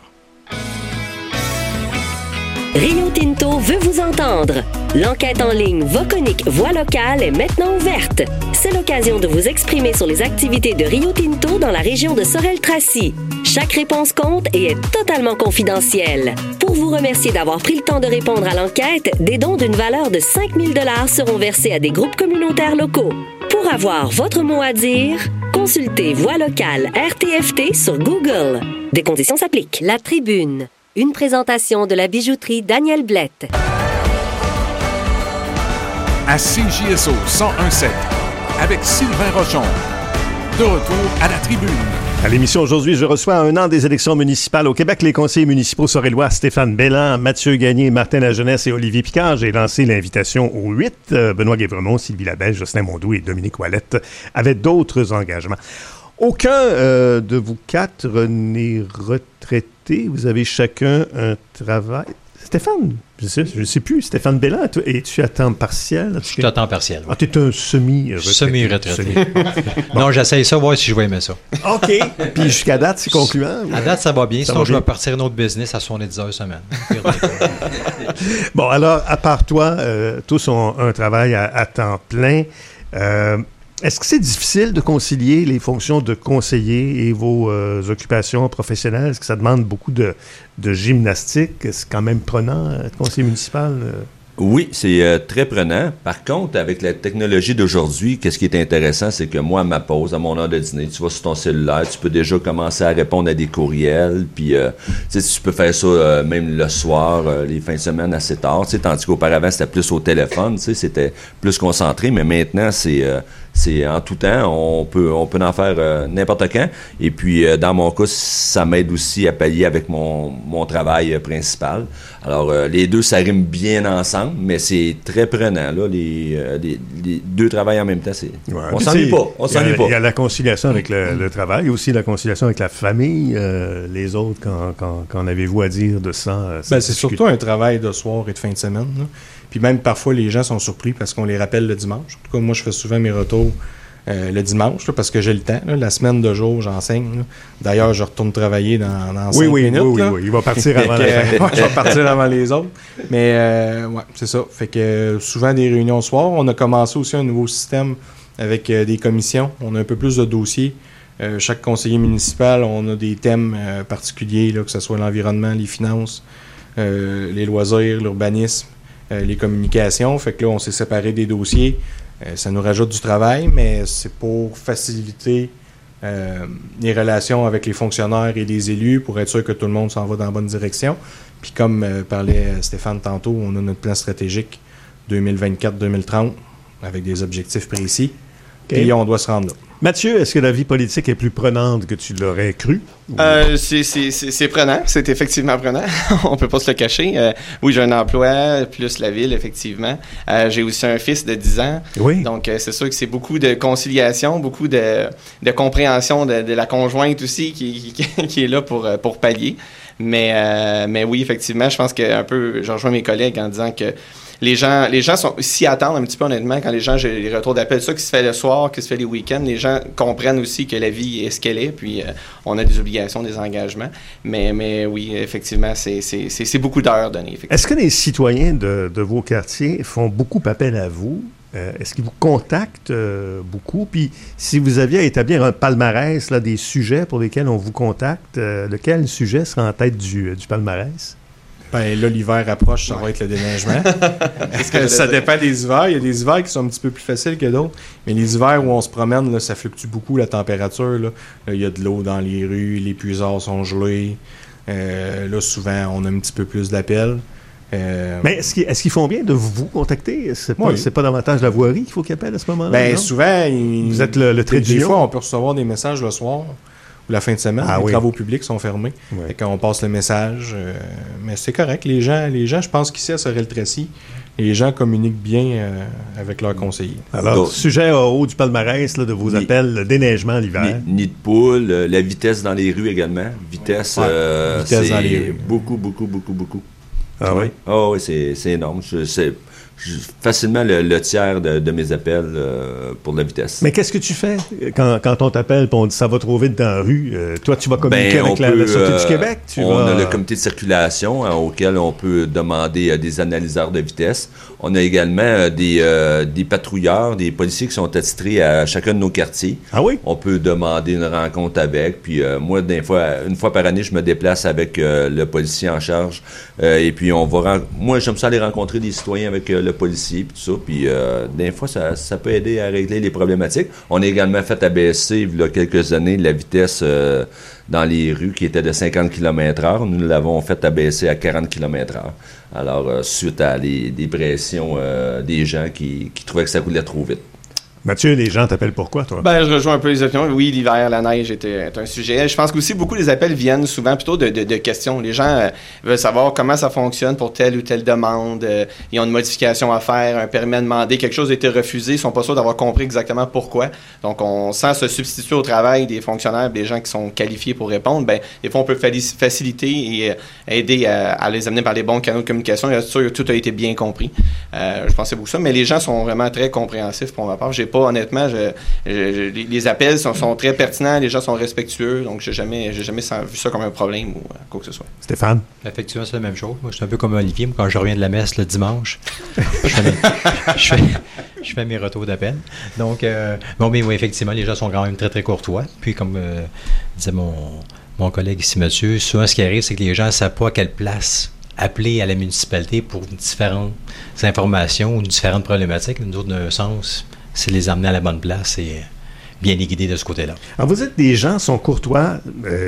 Rio Tinto veut vous entendre. L'enquête en ligne Voconic Voix locale est maintenant ouverte. C'est l'occasion de vous exprimer sur les activités de Rio Tinto dans la région de Sorel-Tracy. Chaque réponse compte et est totalement confidentielle. Pour vous remercier d'avoir pris le temps de répondre à l'enquête, des dons d'une valeur de 5 000 $ seront versés à des groupes communautaires locaux. Pour avoir votre mot à dire, consultez Voix locale RTFT sur Google. Des conditions s'appliquent. La Tribune. Une présentation de la bijouterie Daniel Blette. À CJSO 101.7, avec Sylvain Rochon. De retour à la Tribune. À l'émission aujourd'hui, je reçois à 1 an des élections municipales au Québec les conseillers municipaux sorellois Stéphane Belland, Mathieu Gagné, Martin Lajeunesse et Olivier Picard. J'ai lancé l'invitation aux 8. Benoît Guévremont, Sylvie Labelle, Jocelyn Mondou et Dominique Ouellette avaient d'autres engagements. Aucun de vous 4 n'est retraité. Vous avez chacun un travail. Stéphane, je sais plus. Stéphane Belland, es-tu à temps partiel? Je suis à temps partiel. Oui. Ah, tu es un semi-retraité. Semi-retraité. Non, j'essaye ça, voir si je vais aimer ça. OK. Puis jusqu'à date, c'est concluant? À date, ça va bien. Sinon, je vais partir un autre business à 70 heures semaine. Bon, alors, à part toi, tous ont un travail à temps plein. Est-ce que c'est difficile de concilier les fonctions de conseiller et vos occupations professionnelles? Est-ce que ça demande beaucoup de gymnastique? C'est quand même prenant, conseiller municipal? Oui, c'est très prenant. Par contre, avec la technologie d'aujourd'hui, qu'est-ce qui est intéressant, c'est que moi, à ma pause, à mon heure de dîner, tu vas sur ton cellulaire, tu peux déjà commencer à répondre à des courriels, puis tu peux faire ça même le soir, les fins de semaine assez tard, tandis qu'auparavant, c'était plus au téléphone, c'était plus concentré, mais maintenant, c'est en tout temps, on peut en faire n'importe quand. Et puis, dans mon cas, ça m'aide aussi à pallier avec mon travail principal. Alors, les deux, ça rime bien ensemble, mais c'est très prenant. Là, les deux travaillent en même temps. On s'ennuie pas. Il y a la conciliation avec le travail, aussi la conciliation avec la famille. Les autres, qu'en avez-vous à dire de ça? C'est surtout un travail de soir et de fin de semaine. Là. Puis même parfois, les gens sont surpris parce qu'on les rappelle le dimanche. En tout cas, moi, je fais souvent mes retours le dimanche là, parce que j'ai le temps. Là. La semaine de jour, j'enseigne. Là. D'ailleurs, je retourne travailler dans 5 minutes. Oui, il va partir avant la fin. Je vais partir avant les autres. Mais ouais, c'est ça. Fait que souvent des réunions le soir. On a commencé aussi un nouveau système avec des commissions. On a un peu plus de dossiers. Chaque conseiller municipal, on a des thèmes particuliers, là, que ce soit l'environnement, les finances, les loisirs, l'urbanisme. Les communications. Fait que là, on s'est séparé des dossiers. Ça nous rajoute du travail, mais c'est pour faciliter les relations avec les fonctionnaires et les élus pour être sûr que tout le monde s'en va dans la bonne direction. Puis comme parlait Stéphane tantôt, on a notre plan stratégique 2024-2030 avec des objectifs précis. Et on doit se rendre là. Mathieu, est-ce que la vie politique est plus prenante que tu l'aurais cru? C'est prenant. C'est effectivement prenant. On peut pas se le cacher. Oui, j'ai un emploi, plus la ville, effectivement. J'ai aussi un fils de 10 ans. Oui. Donc, c'est sûr que c'est beaucoup de conciliation, beaucoup de compréhension de la conjointe aussi qui est là pour pallier. Mais oui, effectivement, je pense que un peu, je rejoins mes collègues en disant que les gens s'y attendent un petit peu, honnêtement, quand j'ai les retours d'appel, ça qui se fait le soir, qui se fait les week-ends, les gens comprennent aussi que la vie est ce qu'elle est, puis on a des obligations, des engagements. Mais oui, effectivement, c'est beaucoup d'heures données. Est-ce que les citoyens de vos quartiers font beaucoup appel à vous? Est-ce qu'ils vous contactent beaucoup? Puis, si vous aviez à établir un palmarès là, des sujets pour lesquels on vous contacte, lequel sujet sera en tête du palmarès? Ben là, l'hiver approche, ça va être le déneigement. Ça dépend des hivers. Il y a des hivers qui sont un petit peu plus faciles que d'autres. Mais les hivers où on se promène, là, ça fluctue beaucoup la température. Là, il y a de l'eau dans les rues, les puisards sont gelés. Là, souvent, on a un petit peu plus d'appels. Mais est-ce qu'ils font bien de vous contacter? C'est pas davantage la voirie qu'il faut qu'ils appellent à ce moment-là? Ben, souvent, vous êtes le trait d'union. Des fois, on peut recevoir des messages le soir ou la fin de semaine. Les travaux publics sont fermés. Oui. Et quand on passe le message, mais c'est correct. Les gens, je pense qu'ici, à Sorel-Tracy, les gens communiquent bien avec leurs conseillers. Alors, sujet au haut du palmarès là, de vos appels, le déneigement l'hiver. Nid de poule, la vitesse dans les rues également. Vitesse dans les rues. Beaucoup. Ah oui? Ah oui, c'est énorme. Facilement le tiers de mes appels pour la vitesse. Mais qu'est-ce que tu fais quand on t'appelle et on dit ça va trop vite dans la rue? Toi, tu vas communiquer avec la Sûreté du Québec? On a le comité de circulation auquel on peut demander des analyseurs de vitesse. On a également des patrouilleurs, des policiers qui sont attitrés à chacun de nos quartiers. Ah oui? On peut demander une rencontre avec. Puis moi, une fois par année, je me déplace avec le policier en charge. Et puis moi, j'aime ça aller rencontrer des citoyens avec le policier, puis tout ça. Puis des fois, ça peut aider à régler les problématiques. On a également fait abaisser, il y a quelques années, la vitesse dans les rues qui était de 50 km/h. Nous l'avons fait abaisser à 40 km/h. Alors, suite à des pressions des gens qui trouvaient que ça roulait trop vite. Mathieu, les gens t'appellent pourquoi, toi? Ben, je rejoins un peu les opinions. Oui, l'hiver, la neige est un sujet. Je pense qu'aussi, beaucoup des appels viennent souvent plutôt de questions. Les gens veulent savoir comment ça fonctionne pour telle ou telle demande. Ils ont une modification à faire, un permis à demander, quelque chose a été refusé. Ils sont pas sûrs d'avoir compris exactement pourquoi. Donc, on sent se substituer au travail des fonctionnaires, des gens qui sont qualifiés pour répondre. Ben, des fois, on peut faciliter et aider à les amener par les bons canaux de communication. Et être sûr que tout a été bien compris. Je pensais beaucoup ça. Mais les gens sont vraiment très compréhensifs pour ma part. Honnêtement, les appels sont très pertinents, les gens sont respectueux, donc j'ai jamais vu ça comme un problème ou quoi que ce soit. Stéphane? Effectivement, c'est la même chose. Moi, je suis un peu comme Olivier. Quand je reviens de la messe le dimanche, je fais mes retours d'appel. Donc, mais oui, effectivement, les gens sont quand même très, très courtois. Puis, comme disait mon collègue ici, Mathieu, souvent, ce qui arrive, c'est que les gens ne savent pas à quelle place appeler à la municipalité pour différentes informations ou différentes problématiques. Nous autres, d'un sens, c'est les amener à la bonne place et bien les guider de ce côté-là. Alors, vous êtes des gens, sont courtois.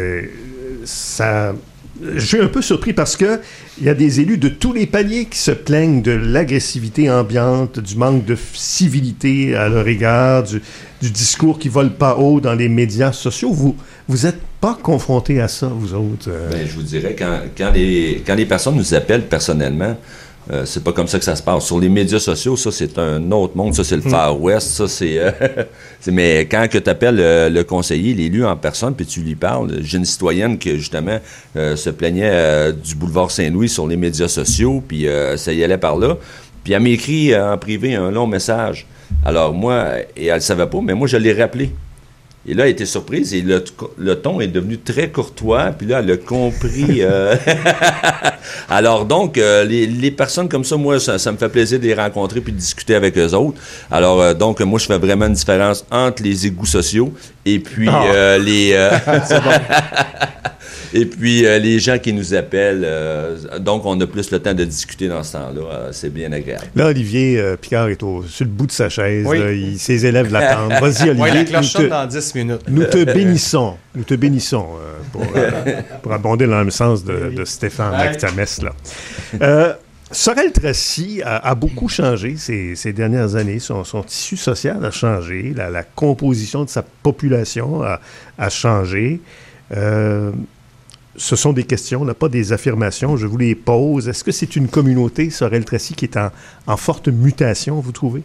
Je suis un peu surpris parce que il y a des élus de tous les paliers qui se plaignent de l'agressivité ambiante, du manque de civilité à leur égard, du discours qui vole pas haut dans les médias sociaux. Vous êtes pas confrontés à ça, vous autres? Je vous dirais, quand les personnes nous appellent personnellement, c'est pas comme ça que ça se passe. Sur les médias sociaux, ça, c'est un autre monde. Ça, c'est le Far West. Ça, c'est... mais quand tu appelles le conseiller, l'élu en personne, puis tu lui parles, j'ai une citoyenne qui, justement, se plaignait du boulevard Saint-Louis sur les médias sociaux, puis ça y allait par là. Puis elle m'écrit en privé un long message. Alors moi, et elle ne savait pas, mais moi, je l'ai rappelé. Et là, elle était surprise et le ton est devenu très courtois. Puis là, elle a compris. Alors donc, les personnes comme ça, moi, ça me fait plaisir de les rencontrer puis de discuter avec eux autres. Alors donc, moi, je fais vraiment une différence entre les égouts sociaux et puis c'est bon. Et puis, les gens qui nous appellent, donc on a plus le temps de discuter dans ce temps-là. C'est bien agréable. Là, Olivier Picard est sur le bout de sa chaise. Oui. Là, ses élèves l'attendent. Vas-y, Olivier. Oui, la cloche sonne dans 10 minutes. Nous te bénissons. Nous te bénissons pour abonder dans le sens de Stéphane Mactamès. Sorel-Tracy a beaucoup changé ces dernières années. Son tissu social a changé. La composition de sa population a changé. Ce sont des questions, là, pas des affirmations. Je vous les pose. Est-ce que c'est une communauté, Sorel-Tracy, qui est en forte mutation, vous trouvez?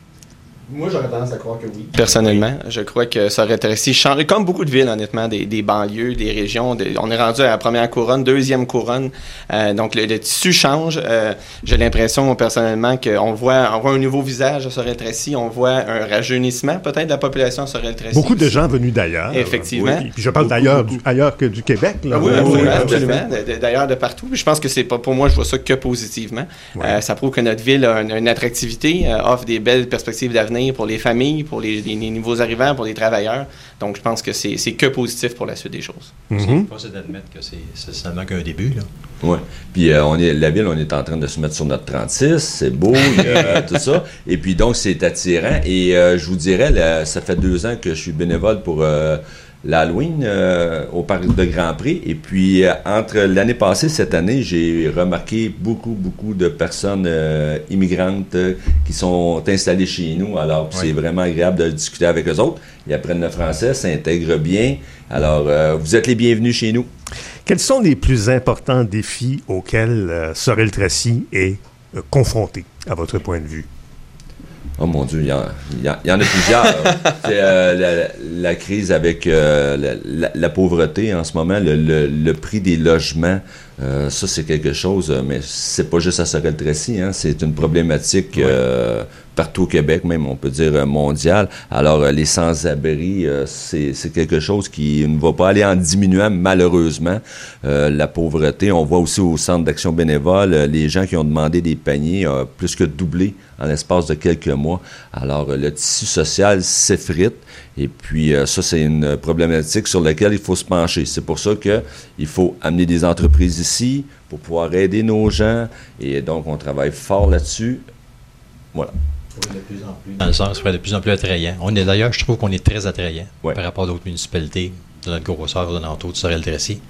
Moi, j'aurais tendance à croire que oui. Personnellement, je crois que Sorel-Tracy change, comme beaucoup de villes, honnêtement, des banlieues, des régions. On est rendu à la première couronne, deuxième couronne. Donc, le tissu change. J'ai l'impression, personnellement, qu'on voit un nouveau visage à Sorel-Tracy. On voit un rajeunissement, peut-être, de la population à Sorel-Tracy. Beaucoup de gens venus d'ailleurs. Effectivement. Oui. Puis je parle ailleurs que du Québec. Là. Oui, absolument. D'ailleurs, de partout. Puis je pense que c'est pas, pour moi, je vois ça que positivement. Ouais. Ça prouve que notre ville a une attractivité, offre des belles perspectives d'avenir pour les familles, pour les nouveaux arrivants, pour les travailleurs. Donc, je pense que c'est que positif pour la suite des choses. C'est facile d'admettre que c'est seulement qu'un début, là. Oui. Puis, la ville, on est en train de se mettre sur notre 36. C'est beau, tout ça. Et puis, donc, c'est attirant. Et je vous dirais, ça fait 2 ans que je suis bénévole pour l'Halloween au parc de Grand Pré. Et puis, entre l'année passée et cette année, j'ai remarqué beaucoup de personnes immigrantes qui sont installées chez nous. Alors, c'est vraiment agréable de discuter avec eux autres. Ils apprennent le français, s'intègrent bien. Alors, vous êtes les bienvenus chez nous. Quels sont les plus importants défis auxquels Sorel-Tracy est confronté, à votre point de vue? Oh mon Dieu, il y en a plusieurs. C'est la crise avec la pauvreté en ce moment, le prix des logements, ça c'est quelque chose, mais c'est pas juste à Sorel-Tracy, hein, c'est une problématique partout au Québec, même on peut dire mondiale. Alors les sans-abri, c'est quelque chose qui ne va pas aller en diminuant malheureusement. La pauvreté, on voit aussi au Centre d'action bénévole, les gens qui ont demandé des paniers plus que doublé en l'espace de quelques mois. Alors, le tissu social s'effrite. Et puis, ça, c'est une problématique sur laquelle il faut se pencher. C'est pour ça qu'il faut amener des entreprises ici pour pouvoir aider nos gens. Et donc, on travaille fort là-dessus. Voilà. Dans le sens, de plus en plus attrayant. D'ailleurs, je trouve qu'on est très attrayant par rapport à d'autres municipalités de notre grosseur de l'entour de Sorel-Tracy.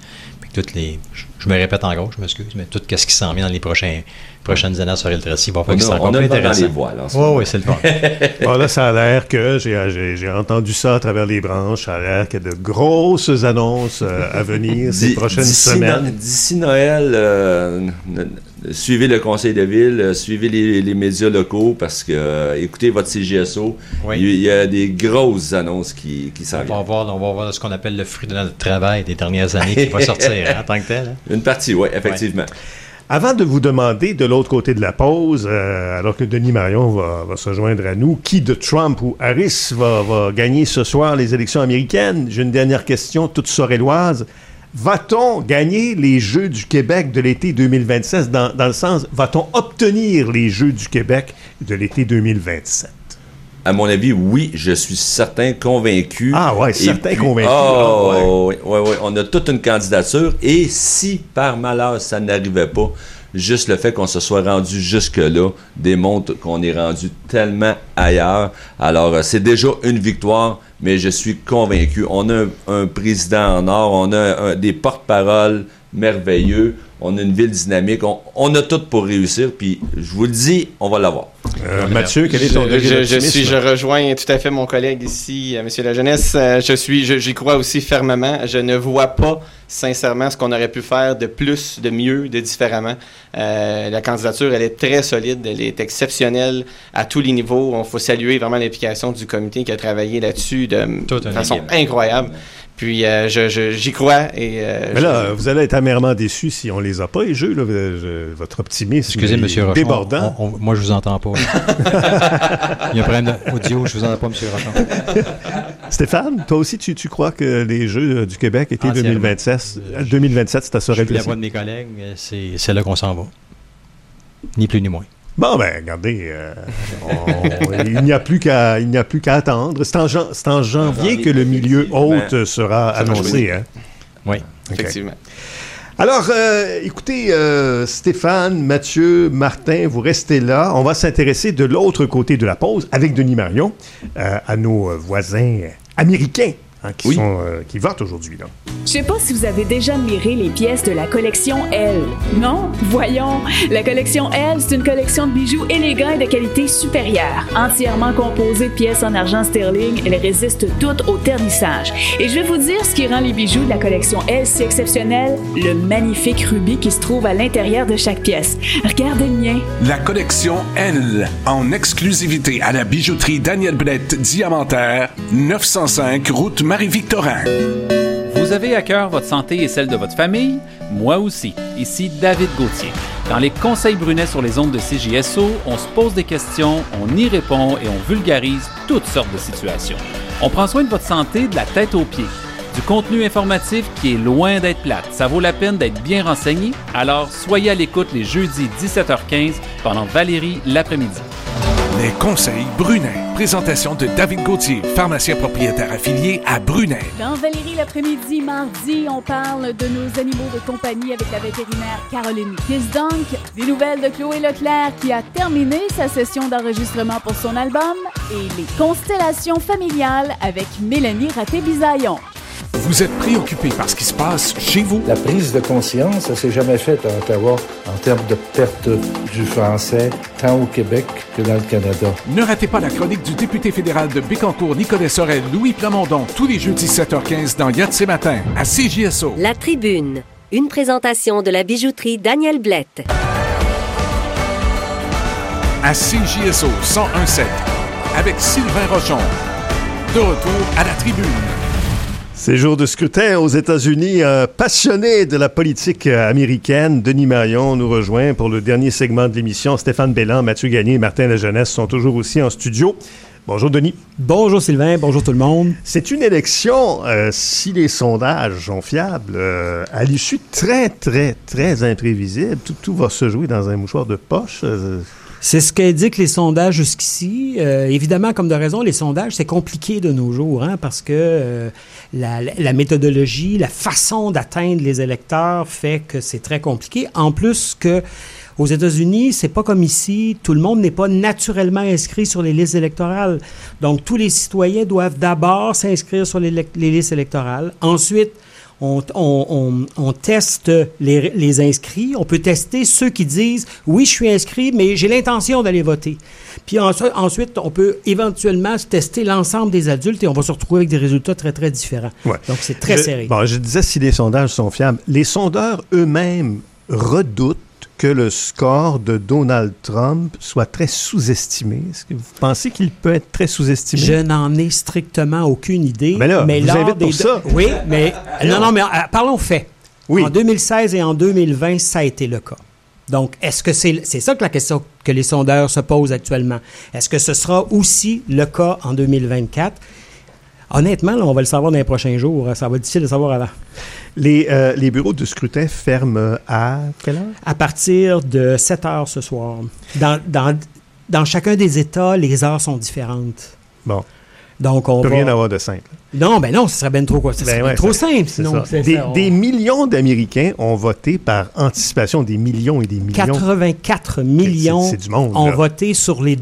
Je me répète encore, je m'excuse, mais tout ce qui s'en vient dans les prochaines années à Sorel-Tracy va faire que c'est encore plus intéressant. Oui, c'est le fun. Là, ça a l'air que, j'ai entendu ça à travers les branches, ça a l'air qu'il y a de grosses annonces à venir ces prochaines semaines. D'ici Noël, suivez le conseil de ville, suivez les médias locaux parce que, écoutez votre CGSO, il y a des grosses annonces qui s'en viennent. On va voir ce qu'on appelle le fruit de notre travail des dernières années qui va sortir en tant que tel. Hein? Une partie, oui, effectivement. Ouais. Avant de vous demander, de l'autre côté de la pause, alors que Denis Marion va se joindre à nous, qui de Trump ou Harris va gagner ce soir les élections américaines? J'ai une dernière question, toute sorelloise. Va-t-on gagner les Jeux du Québec de l'été 2026 dans le sens, va-t-on obtenir les Jeux du Québec de l'été 2027? À mon avis, oui, je suis certain, convaincu. Ah ouais, certain, convaincu. Oui, on a toute une candidature. Et si, par malheur, ça n'arrivait pas, juste le fait qu'on se soit rendu jusque-là démontre qu'on est rendu tellement ailleurs. Alors, c'est déjà une victoire, mais je suis convaincu. On a un président en or, on a des porte-paroles merveilleux, on a une ville dynamique, on a tout pour réussir, puis je vous le dis, on va l'avoir. Mathieu, quel est ton degré d'optimisme? Je rejoins tout à fait mon collègue ici, M. Lajeunesse. J'y crois aussi fermement. Je ne vois pas, sincèrement, ce qu'on aurait pu faire de plus, de mieux, de différemment. La candidature, elle est très solide, elle est exceptionnelle à tous les niveaux. Il faut saluer vraiment l'implication du comité qui a travaillé là-dessus de façon incroyable. Puis j'y crois. Mais là, vous allez être amèrement déçus si on les a pas, les jeux. Là, votre optimisme Excusez, M. Rochon, débordant. moi, je vous entends pas. Il y a un problème d'audio, je vous entends pas, M. Rochon. Stéphane, toi aussi, tu crois que les Jeux du Québec étaient 2027, c'est à Sorel-Tracy? Je suis la voix de mes collègues, c'est là qu'on s'en va. Ni plus ni moins. Bon, ben, regardez, il n'y a plus qu'à attendre. C'est en janvier que le milieu hôte sera annoncé. Hein? Oui, effectivement. Alors, écoutez, Stéphane, Mathieu, Martin, vous restez là. On va s'intéresser de l'autre côté de la pause avec Denis Marion à nos voisins américains. Qui votent aujourd'hui. Je sais pas si vous avez déjà admiré les pièces de la collection L. Non? Voyons! La collection L, c'est une collection de bijoux élégants et de qualité supérieure. Entièrement composée de pièces en argent sterling, elles résistent toutes au ternissage. Et je vais vous dire ce qui rend les bijoux de la collection L si exceptionnels, le magnifique rubis qui se trouve à l'intérieur de chaque pièce. Regardez le mien. La collection L, en exclusivité à la bijouterie Daniel Blette Diamantaire, 905 route Marie-Victorin. Vous avez à cœur votre santé et celle de votre famille? Moi aussi. Ici David Gauthier. Dans les conseils Brunet sur les ondes de CJSO, on se pose des questions, on y répond et on vulgarise toutes sortes de situations. On prend soin de votre santé de la tête aux pieds. Du contenu informatif qui est loin d'être plate. Ça vaut la peine d'être bien renseigné. Alors, soyez à l'écoute les jeudis 17h15 pendant Valérie l'après-midi. Les conseils Brunet. Présentation de David Gauthier, pharmacien propriétaire affilié à Brunet. Dans Valérie l'après-midi, mardi, on parle de nos animaux de compagnie avec la vétérinaire Caroline Kisdonk. Des nouvelles de Chloé Leclerc qui a terminé sa session d'enregistrement pour son album. Et les constellations familiales avec Mélanie Raté-Bisaillon. Vous êtes préoccupé par ce qui se passe chez vous? La prise de conscience, ça s'est jamais fait à Ottawa en termes de perte du français, tant au Québec que dans le Canada. Ne ratez pas la chronique du député fédéral de Bécancour, Nicolas Sorel, Louis Plamondon, tous les jeudis 7h15 dans Yatse Matin, à CJSO. La Tribune, une présentation de la bijouterie Daniel Blette. À CJSO 101.7, avec Sylvain Rochon. De retour à la Tribune. Ces jours de scrutin aux États-Unis, passionné de la politique américaine, Denis Marion nous rejoint pour le dernier segment de l'émission. Stéphane Belland, Mathieu Gagné et Martin Lajeunesse sont toujours aussi en studio. Bonjour Denis. Bonjour Sylvain, bonjour tout le monde. C'est une élection, si les sondages sont fiables, à l'issue très, très, très imprévisible. Tout va se jouer dans un mouchoir de poche. C'est ce qu'indiquent les sondages jusqu'ici. Évidemment, comme de raison, les sondages, c'est compliqué de nos jours, hein, parce que la méthodologie, la façon d'atteindre les électeurs fait que c'est très compliqué. En plus que aux États-Unis, c'est pas comme ici, tout le monde n'est pas naturellement inscrit sur les listes électorales. Donc, tous les citoyens doivent d'abord s'inscrire sur les listes électorales. Ensuite, on teste les inscrits. On peut tester ceux qui disent « Oui, je suis inscrit, mais j'ai l'intention d'aller voter. » Puis ensuite, on peut éventuellement tester l'ensemble des adultes et on va se retrouver avec des résultats très, très différents. Ouais. Donc, c'est très serré. Bon, je disais si les sondages sont fiables. Les sondeurs eux-mêmes redoutent que le score de Donald Trump soit très sous-estimé. Est-ce que vous pensez qu'il peut être très sous-estimé? Je n'en ai strictement aucune idée. Mais là, vous invite pour ça. Oui, mais mais parlons fait. Oui. En 2016 et en 2020, ça a été le cas. Donc, est-ce que c'est ça que la question que les sondeurs se posent actuellement? Est-ce que ce sera aussi le cas en 2024? Honnêtement, là, on va le savoir dans les prochains jours. Ça va être difficile de savoir avant. Les bureaux de scrutin ferment à quelle heure? À partir de 7 heures ce soir. Dans chacun des États, les heures sont différentes. Bon. Donc, on peut va... rien avoir de simple. Non, ben non, ce serait bien trop quoi. Ça serait trop simple, sinon. Des millions d'Américains ont voté par anticipation, des millions et des millions. 84 millions c'est du monde, ont voté sur les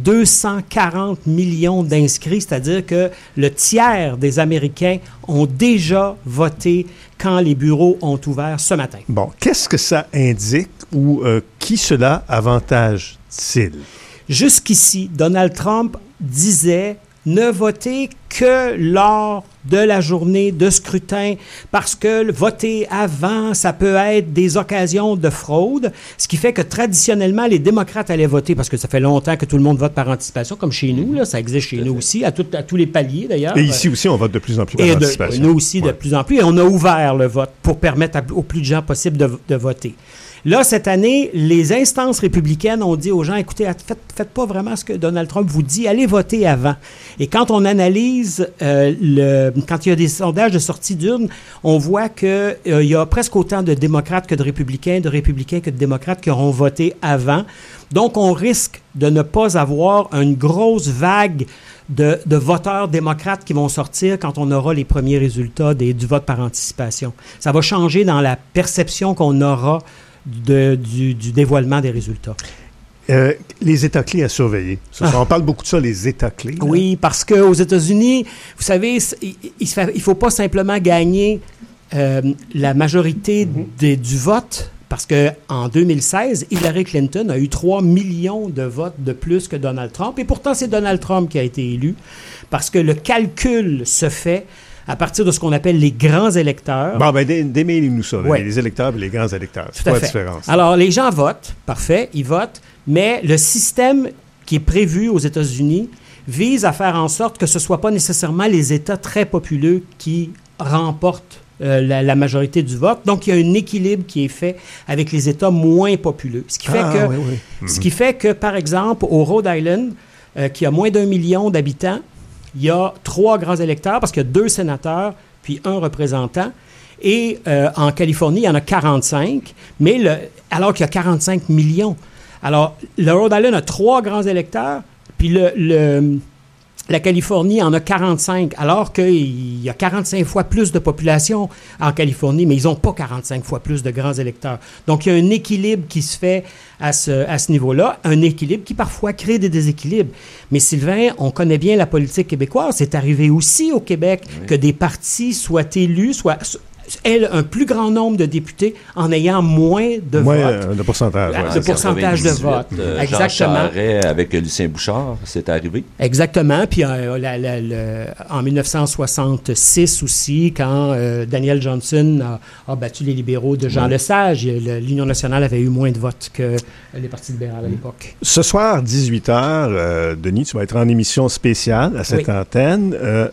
240 millions d'inscrits, c'est-à-dire que le tiers des Américains ont déjà voté quand les bureaux ont ouvert ce matin. Bon, qu'est-ce que ça indique ou qui cela avantage-t-il? Jusqu'ici, Donald Trump disait ne voter que lors de la journée de scrutin parce que voter avant, ça peut être des occasions de fraude, ce qui fait que traditionnellement, les démocrates allaient voter parce que ça fait longtemps que tout le monde vote par anticipation, comme chez nous, là, ça existe chez nous aussi, à tous les paliers d'ailleurs. Et ici aussi, on vote de plus en plus par anticipation. Nous aussi, de plus en plus, et on a ouvert le vote pour permettre au plus de gens possible de voter. Là, cette année, les instances républicaines ont dit aux gens, écoutez, faites pas vraiment ce que Donald Trump vous dit, allez voter avant. Et quand on analyse, quand il y a des sondages de sortie d'urne, on voit qu'il y a presque autant de démocrates que de républicains que de démocrates qui auront voté avant. Donc, on risque de ne pas avoir une grosse vague de voteurs démocrates qui vont sortir quand on aura les premiers résultats du vote par anticipation. Ça va changer dans la perception qu'on aura du dévoilement des résultats. Les États clés à surveiller. On parle beaucoup de ça, les États clés. Là. Oui, parce qu'aux États-Unis, vous savez, il ne faut pas simplement gagner la majorité du vote, parce qu'en 2016, Hillary Clinton a eu 3 millions de votes de plus que Donald Trump, et pourtant c'est Donald Trump qui a été élu, parce que le calcul se fait à partir de ce qu'on appelle les grands électeurs. Bon, démêlez-nous ça, les électeurs et les grands électeurs. C'est quoi la différence? Alors, les gens votent, parfait, ils votent, mais le système qui est prévu aux États-Unis vise à faire en sorte que ce ne soit pas nécessairement les États très populeux qui remportent la majorité du vote. Donc, il y a un équilibre qui est fait avec les États moins populeux. Ce qui fait que, par exemple, au Rhode Island, qui a moins d'1 million d'habitants, il y a 3 grands électeurs parce qu'il y a 2 sénateurs puis 1 représentant. Et en Californie, il y en a 45, alors qu'il y a 45 millions. Alors, le Rhode Island a 3 grands électeurs, puis la Californie en a 45, alors qu'il y a 45 fois plus de population en Californie, mais ils n'ont pas 45 fois plus de grands électeurs. Donc, il y a un équilibre qui se fait à ce niveau-là, un équilibre qui parfois crée des déséquilibres. Mais Sylvain, on connaît bien la politique québécoise. C'est arrivé aussi au Québec que des partis soient élus, un plus grand nombre de députés en ayant moins de votes. De pourcentage. De pourcentage de votes. Exactement. Jean Charest avec Lucien Bouchard, c'est arrivé. Exactement. Puis en 1966 aussi, quand Daniel Johnson a battu les libéraux de Jean Lesage, l'Union nationale avait eu moins de votes que les partis libéraux à l'époque. Ce soir, 18h, Denis, tu vas être en émission spéciale à cette antenne.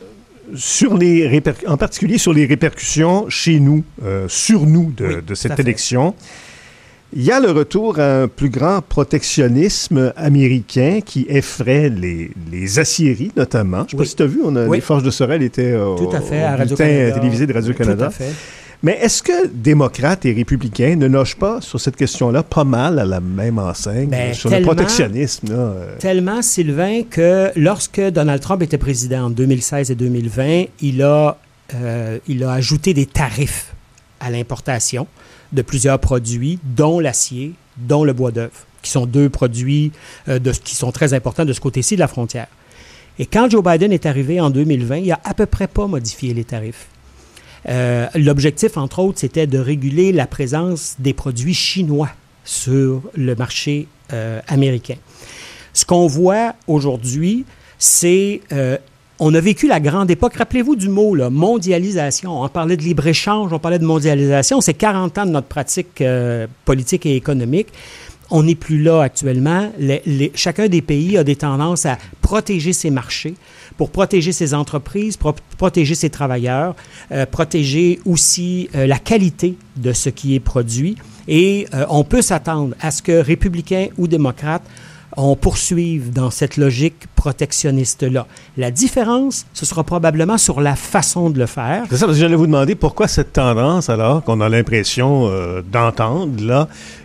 En particulier sur les répercussions chez nous, sur nous de cette élection. Il y a le retour à un plus grand protectionnisme américain qui effraie les aciéries, notamment. Je ne sais pas si tu as vu, les Forges de Sorel étaient au bulletin télévisé de Radio-Canada. Tout à fait. Mais est-ce que démocrates et républicains ne nogent pas sur cette question-là pas mal à la même enseigne, sur le protectionnisme? Tellement, Sylvain, que lorsque Donald Trump était président en 2016 et 2020, il a ajouté des tarifs à l'importation de plusieurs produits, dont l'acier, dont le bois d'œuvre, qui sont 2 produits qui sont très importants de ce côté-ci de la frontière. Et quand Joe Biden est arrivé en 2020, il n'a à peu près pas modifié les tarifs. L'objectif, entre autres, c'était de réguler la présence des produits chinois sur le marché américain. Ce qu'on voit aujourd'hui, c'est... on a vécu la grande époque. Rappelez-vous du mot, là, mondialisation. On parlait de libre-échange, on parlait de mondialisation. C'est 40 ans de notre pratique politique et économique. On n'est plus là actuellement. Chacun des pays a des tendances à protéger ses marchés pour protéger ses entreprises, protéger ses travailleurs, protéger aussi la qualité de ce qui est produit. Et on peut s'attendre à ce que républicains ou démocrates on poursuive dans cette logique protectionniste-là. La différence, ce sera probablement sur la façon de le faire. C'est ça, parce que j'allais vous demander pourquoi cette tendance, alors, qu'on a l'impression d'entendre, là,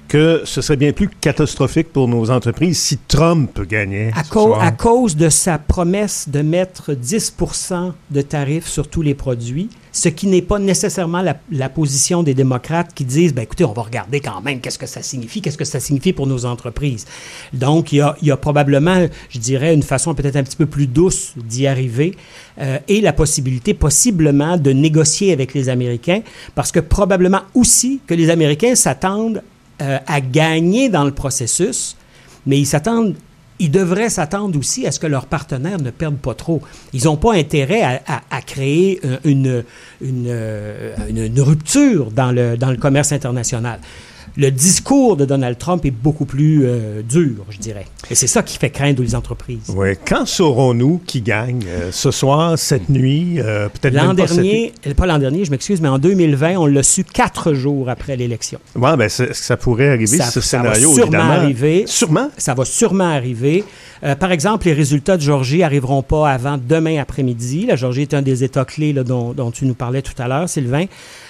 que ce serait bien plus catastrophique pour nos entreprises si Trump gagnait. À cause de sa promesse de mettre 10% de tarifs sur tous les produits, ce qui n'est pas nécessairement la position des démocrates qui disent, ben écoutez, on va regarder quand même qu'est-ce que ça signifie pour nos entreprises. Donc, il y a probablement, je dirais, une façon peut-être un petit peu plus douce d'y arriver et la possibilité, possiblement, de négocier avec les Américains, parce que probablement aussi que les Américains s'attendent à gagner dans le processus, mais ils devraient s'attendre aussi à ce que leurs partenaires ne perdent pas trop. Ils n'ont pas intérêt à créer une rupture dans le commerce international. Le discours de Donald Trump est beaucoup plus dur, je dirais. Et c'est ça qui fait craindre les entreprises. Oui. Quand saurons-nous qui gagne? Ce soir, cette nuit, peut-être l'an même pas dernier, pas l'an dernier, je m'excuse, mais en 2020, on l'a su 4 jours après l'élection. Oui, bien, ça pourrait arriver, ce scénario, va évidemment. Arriver. Sûrement? Ça va sûrement arriver. Par exemple, les résultats de Georgie n'arriveront pas avant demain après-midi. La Georgie est un des États clés là, dont tu nous parlais tout à l'heure, Sylvain.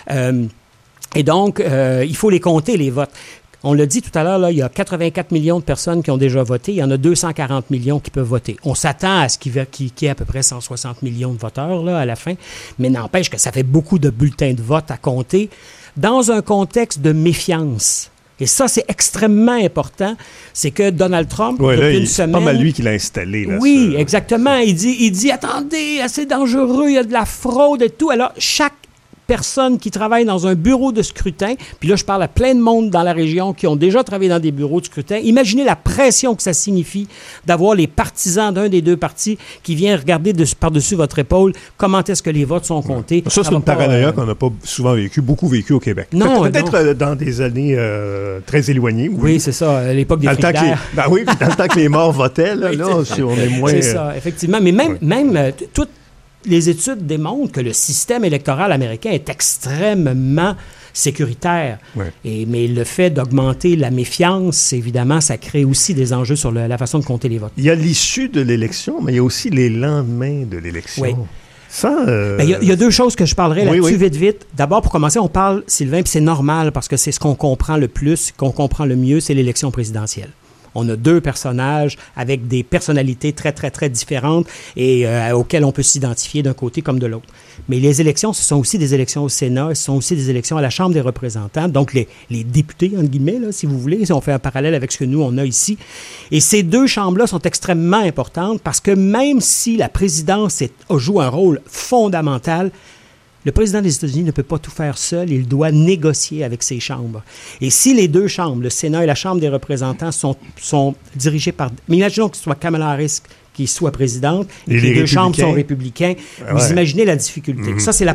Et donc, il faut les compter, les votes. On l'a dit tout à l'heure, là, il y a 84 millions de personnes qui ont déjà voté. Il y en a 240 millions qui peuvent voter. On s'attend à ce qu'il y ait à peu près 160 millions de voteurs là, à la fin, mais n'empêche que ça fait beaucoup de bulletins de vote à compter dans un contexte de méfiance. Et ça, c'est extrêmement important. C'est que Donald Trump, depuis une semaine... C'est pas mal lui qui l'a installé. Là, oui, exactement. Il dit, attendez, c'est dangereux, il y a de la fraude et tout. Alors, chaque personnes qui travaillent dans un bureau de scrutin, puis là, je parle à plein de monde dans la région qui ont déjà travaillé dans des bureaux de scrutin. Imaginez la pression que ça signifie d'avoir les partisans d'un des deux partis qui viennent regarder par-dessus votre épaule comment est-ce que les votes sont comptés. Ça, c'est une paranoïa qu'on n'a pas souvent beaucoup vécu au Québec. Non, peut-être dans des années très éloignées. Oui, c'est ça, à l'époque des frigidaires. Oui, dans le temps que les morts votaient, là, on est moins... C'est ça, effectivement. Mais même toute les études démontrent que le système électoral américain est extrêmement sécuritaire. Ouais. Mais le fait d'augmenter la méfiance, évidemment, ça crée aussi des enjeux sur la façon de compter les votes. Il y a l'issue de l'élection, mais il y a aussi les lendemains de l'élection. Oui. Ça, il y a deux choses que je parlerai là-dessus vite. D'abord, pour commencer, on parle, Sylvain, puis c'est normal parce que c'est ce qu'on comprend le plus, qu'on comprend le mieux, c'est l'élection présidentielle. On a deux personnages avec des personnalités très, très, très différentes et auxquelles on peut s'identifier d'un côté comme de l'autre. Mais les élections, ce sont aussi des élections au Sénat, ce sont aussi des élections à la Chambre des représentants, donc les députés, entre guillemets, là, si vous voulez, si on fait un parallèle avec ce que nous, on a ici. Et ces deux chambres-là sont extrêmement importantes parce que même si la présidence joue un rôle fondamental, le président des États-Unis ne peut pas tout faire seul, il doit négocier avec ses chambres. Et si les deux chambres, le Sénat et la Chambre des représentants, sont dirigées par... Mais imaginons que ce soit Kamala Harris qui soit présidente et que les deux chambres sont républicains, vous imaginez la difficulté. Ça, c'est le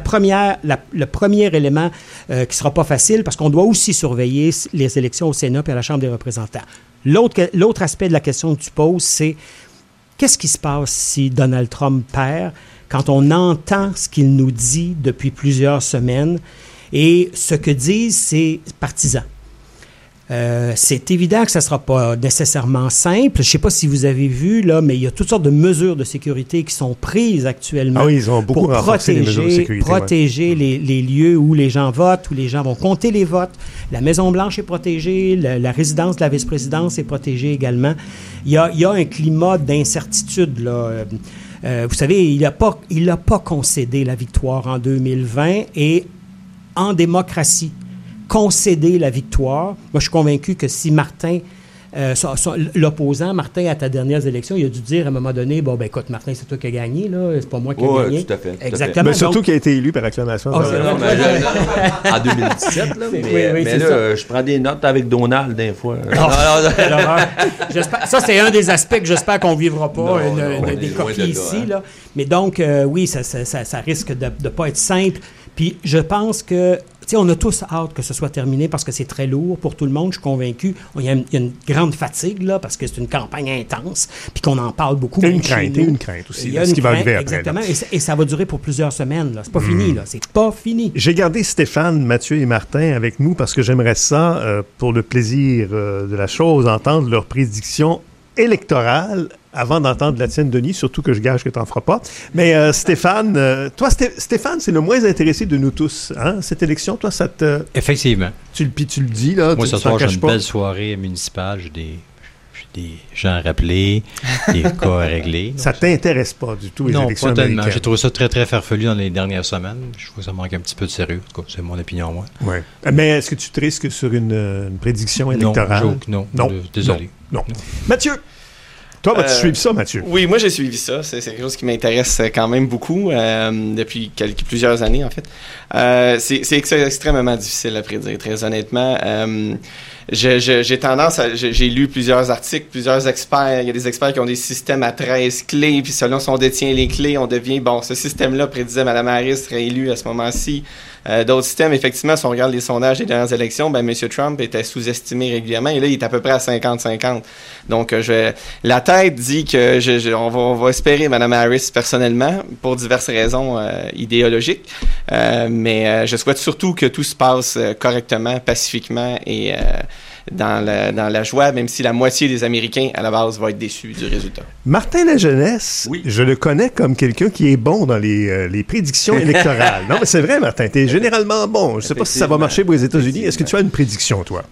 premier élément qui ne sera pas facile parce qu'on doit aussi surveiller les élections au Sénat et à la Chambre des représentants. L'autre aspect de la question que tu poses, c'est qu'est-ce qui se passe si Donald Trump perd quand on entend ce qu'il nous dit depuis plusieurs semaines et ce que disent ses partisans. C'est évident que ça ne sera pas nécessairement simple. Je ne sais pas si vous avez vu, là, mais il y a toutes sortes de mesures de sécurité qui sont prises actuellement ils ont beaucoup pour protéger les lieux où les gens votent, où les gens vont compter les votes. La Maison-Blanche est protégée, la résidence de la vice-présidence est protégée également. Il y a un climat d'incertitude, là. Vous savez, il n'a pas concédé la victoire en 2020 et en démocratie, concéder la victoire. Moi, je suis convaincu que si Martin, l'opposant, Martin, à ta dernière élection, il a dû dire à un moment donné, bon, ben écoute, Martin, c'est toi qui as gagné, là, c'est pas moi qui ai gagné. Oui, tout à fait. Exactement. Mais surtout qu'il a été élu par acclamation. En 2017, là, mais là, je prends des notes avec Donald des fois. Ça, c'est un des aspects que j'espère qu'on ne vivra pas, des copies ici. Là. Mais donc, oui, ça risque de ne pas être simple. Puis je pense que, tu sais, on a tous hâte que ce soit terminé parce que c'est très lourd pour tout le monde, je suis convaincu. Il y a une grande fatigue, là, parce que c'est une campagne intense, puis qu'on en parle beaucoup. Une crainte aussi, ce qui va arriver après. Exactement, et ça va durer pour plusieurs semaines, là. C'est pas fini, là. C'est pas fini. J'ai gardé Stéphane, Mathieu et Martin avec nous parce que j'aimerais ça, pour le plaisir de la chose, entendre leurs prédictions électorale, avant d'entendre la tienne, Denis, surtout que je gage que tu n'en feras pas. Mais Stéphane, toi, Stéphane, c'est le moins intéressé de nous tous. Hein? Cette élection, toi, ça te... Effectivement. Tu le dis, là. Moi, ce soir, j'ai une belle soirée municipale. J'ai des gens à rappeler, des cas à régler. Ça ne t'intéresse pas du tout, les élections pas tellement. américaines? J'ai trouvé ça très, très farfelu dans les dernières semaines. Je trouve que ça manque un petit peu de sérieux. En tout cas, c'est mon opinion, moi. Ouais. Mais est-ce que tu te risques sur une prédiction électorale? Non. Désolé. Non. Mathieu! Toi, vas-tu suivre ça, Mathieu? Oui, moi, j'ai suivi ça. C'est quelque chose qui m'intéresse quand même beaucoup depuis plusieurs années, en fait. C'est extrêmement difficile à prédire, très honnêtement. J'ai tendance à... J'ai lu plusieurs articles, plusieurs experts. Il y a des experts qui ont des systèmes à 13 clés, puis selon si on détient les clés, on devient... Bon, ce système-là prédisait Mme Harris serait élue à ce moment-ci. D'autres systèmes, effectivement, si on regarde les sondages des dernières élections, M. Trump était sous-estimé régulièrement, et là, il est à peu près à 50-50. Donc, la tête dit que on va espérer Mme Harris personnellement, pour diverses raisons idéologiques, mais je souhaite surtout que tout se passe correctement, pacifiquement et dans la joie, même si la moitié des Américains, à la base, va être déçus du résultat. Martin Lajeunesse, je le connais comme quelqu'un qui est bon dans les prédictions électorales. Non, mais c'est vrai, Martin, tu es généralement bon. Je ne sais pas si ça va marcher pour les États-Unis. Est-ce que tu as une prédiction, toi?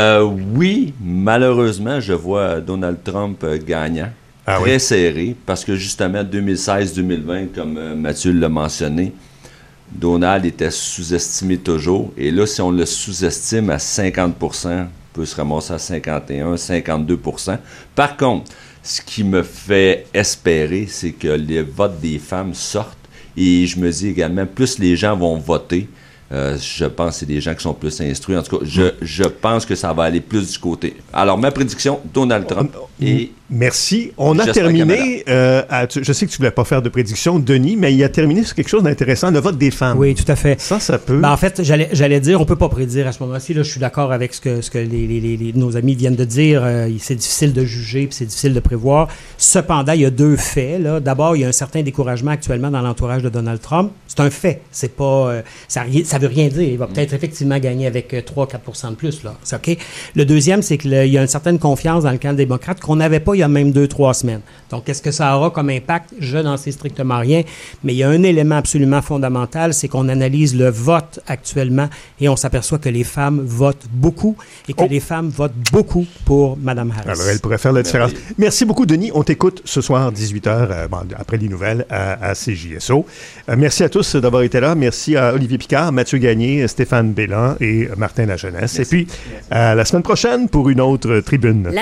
Oui, malheureusement, je vois Donald Trump gagnant. Très serré, parce que justement, 2016-2020, comme Mathieu l'a mentionné, Donald était sous-estimé toujours. Et là, si on le sous-estime à 50%, peut se ramasser à 51, 52%. Par contre, ce qui me fait espérer, c'est que les votes des femmes sortent. Et je me dis également, plus les gens vont voter, je pense que c'est des gens qui sont plus instruits. En tout cas, je pense que ça va aller plus du côté. Alors, ma prédiction, Donald Trump. Merci. On a terminé, je sais que tu ne voulais pas faire de prédiction, Denis, mais il a terminé sur quelque chose d'intéressant, le vote des femmes. Oui, tout à fait. Ça peut... En fait, j'allais dire, on ne peut pas prédire à ce moment-ci. Là, je suis d'accord avec ce que nos amis viennent de dire. C'est difficile de juger, puis c'est difficile de prévoir. Cependant, il y a deux faits. Là. D'abord, il y a un certain découragement actuellement dans l'entourage de Donald Trump. C'est un fait. C'est pas, ça veut rien dire. Il va peut-être effectivement gagner avec 3-4% de plus. Là. C'est OK. Le deuxième, c'est qu'il y a une certaine confiance dans le camp démocrate qu'on n'avait pas il y a même 2-3 semaines. Donc, qu'est-ce que ça aura comme impact? Je n'en sais strictement rien, mais il y a un élément absolument fondamental, c'est qu'on analyse le vote actuellement et on s'aperçoit que les femmes votent beaucoup et que les femmes votent beaucoup pour Mme Harris. Alors, elle pourrait faire la différence. Merci beaucoup, Denis. On t'écoute ce soir, 18h, après les nouvelles, à CJSO. Merci à tous d'avoir été là. Merci à Olivier Picard, Mathieu Gagné, Stéphane Bélan et Martin Lajeunesse. Et puis, la semaine prochaine pour une autre tribune.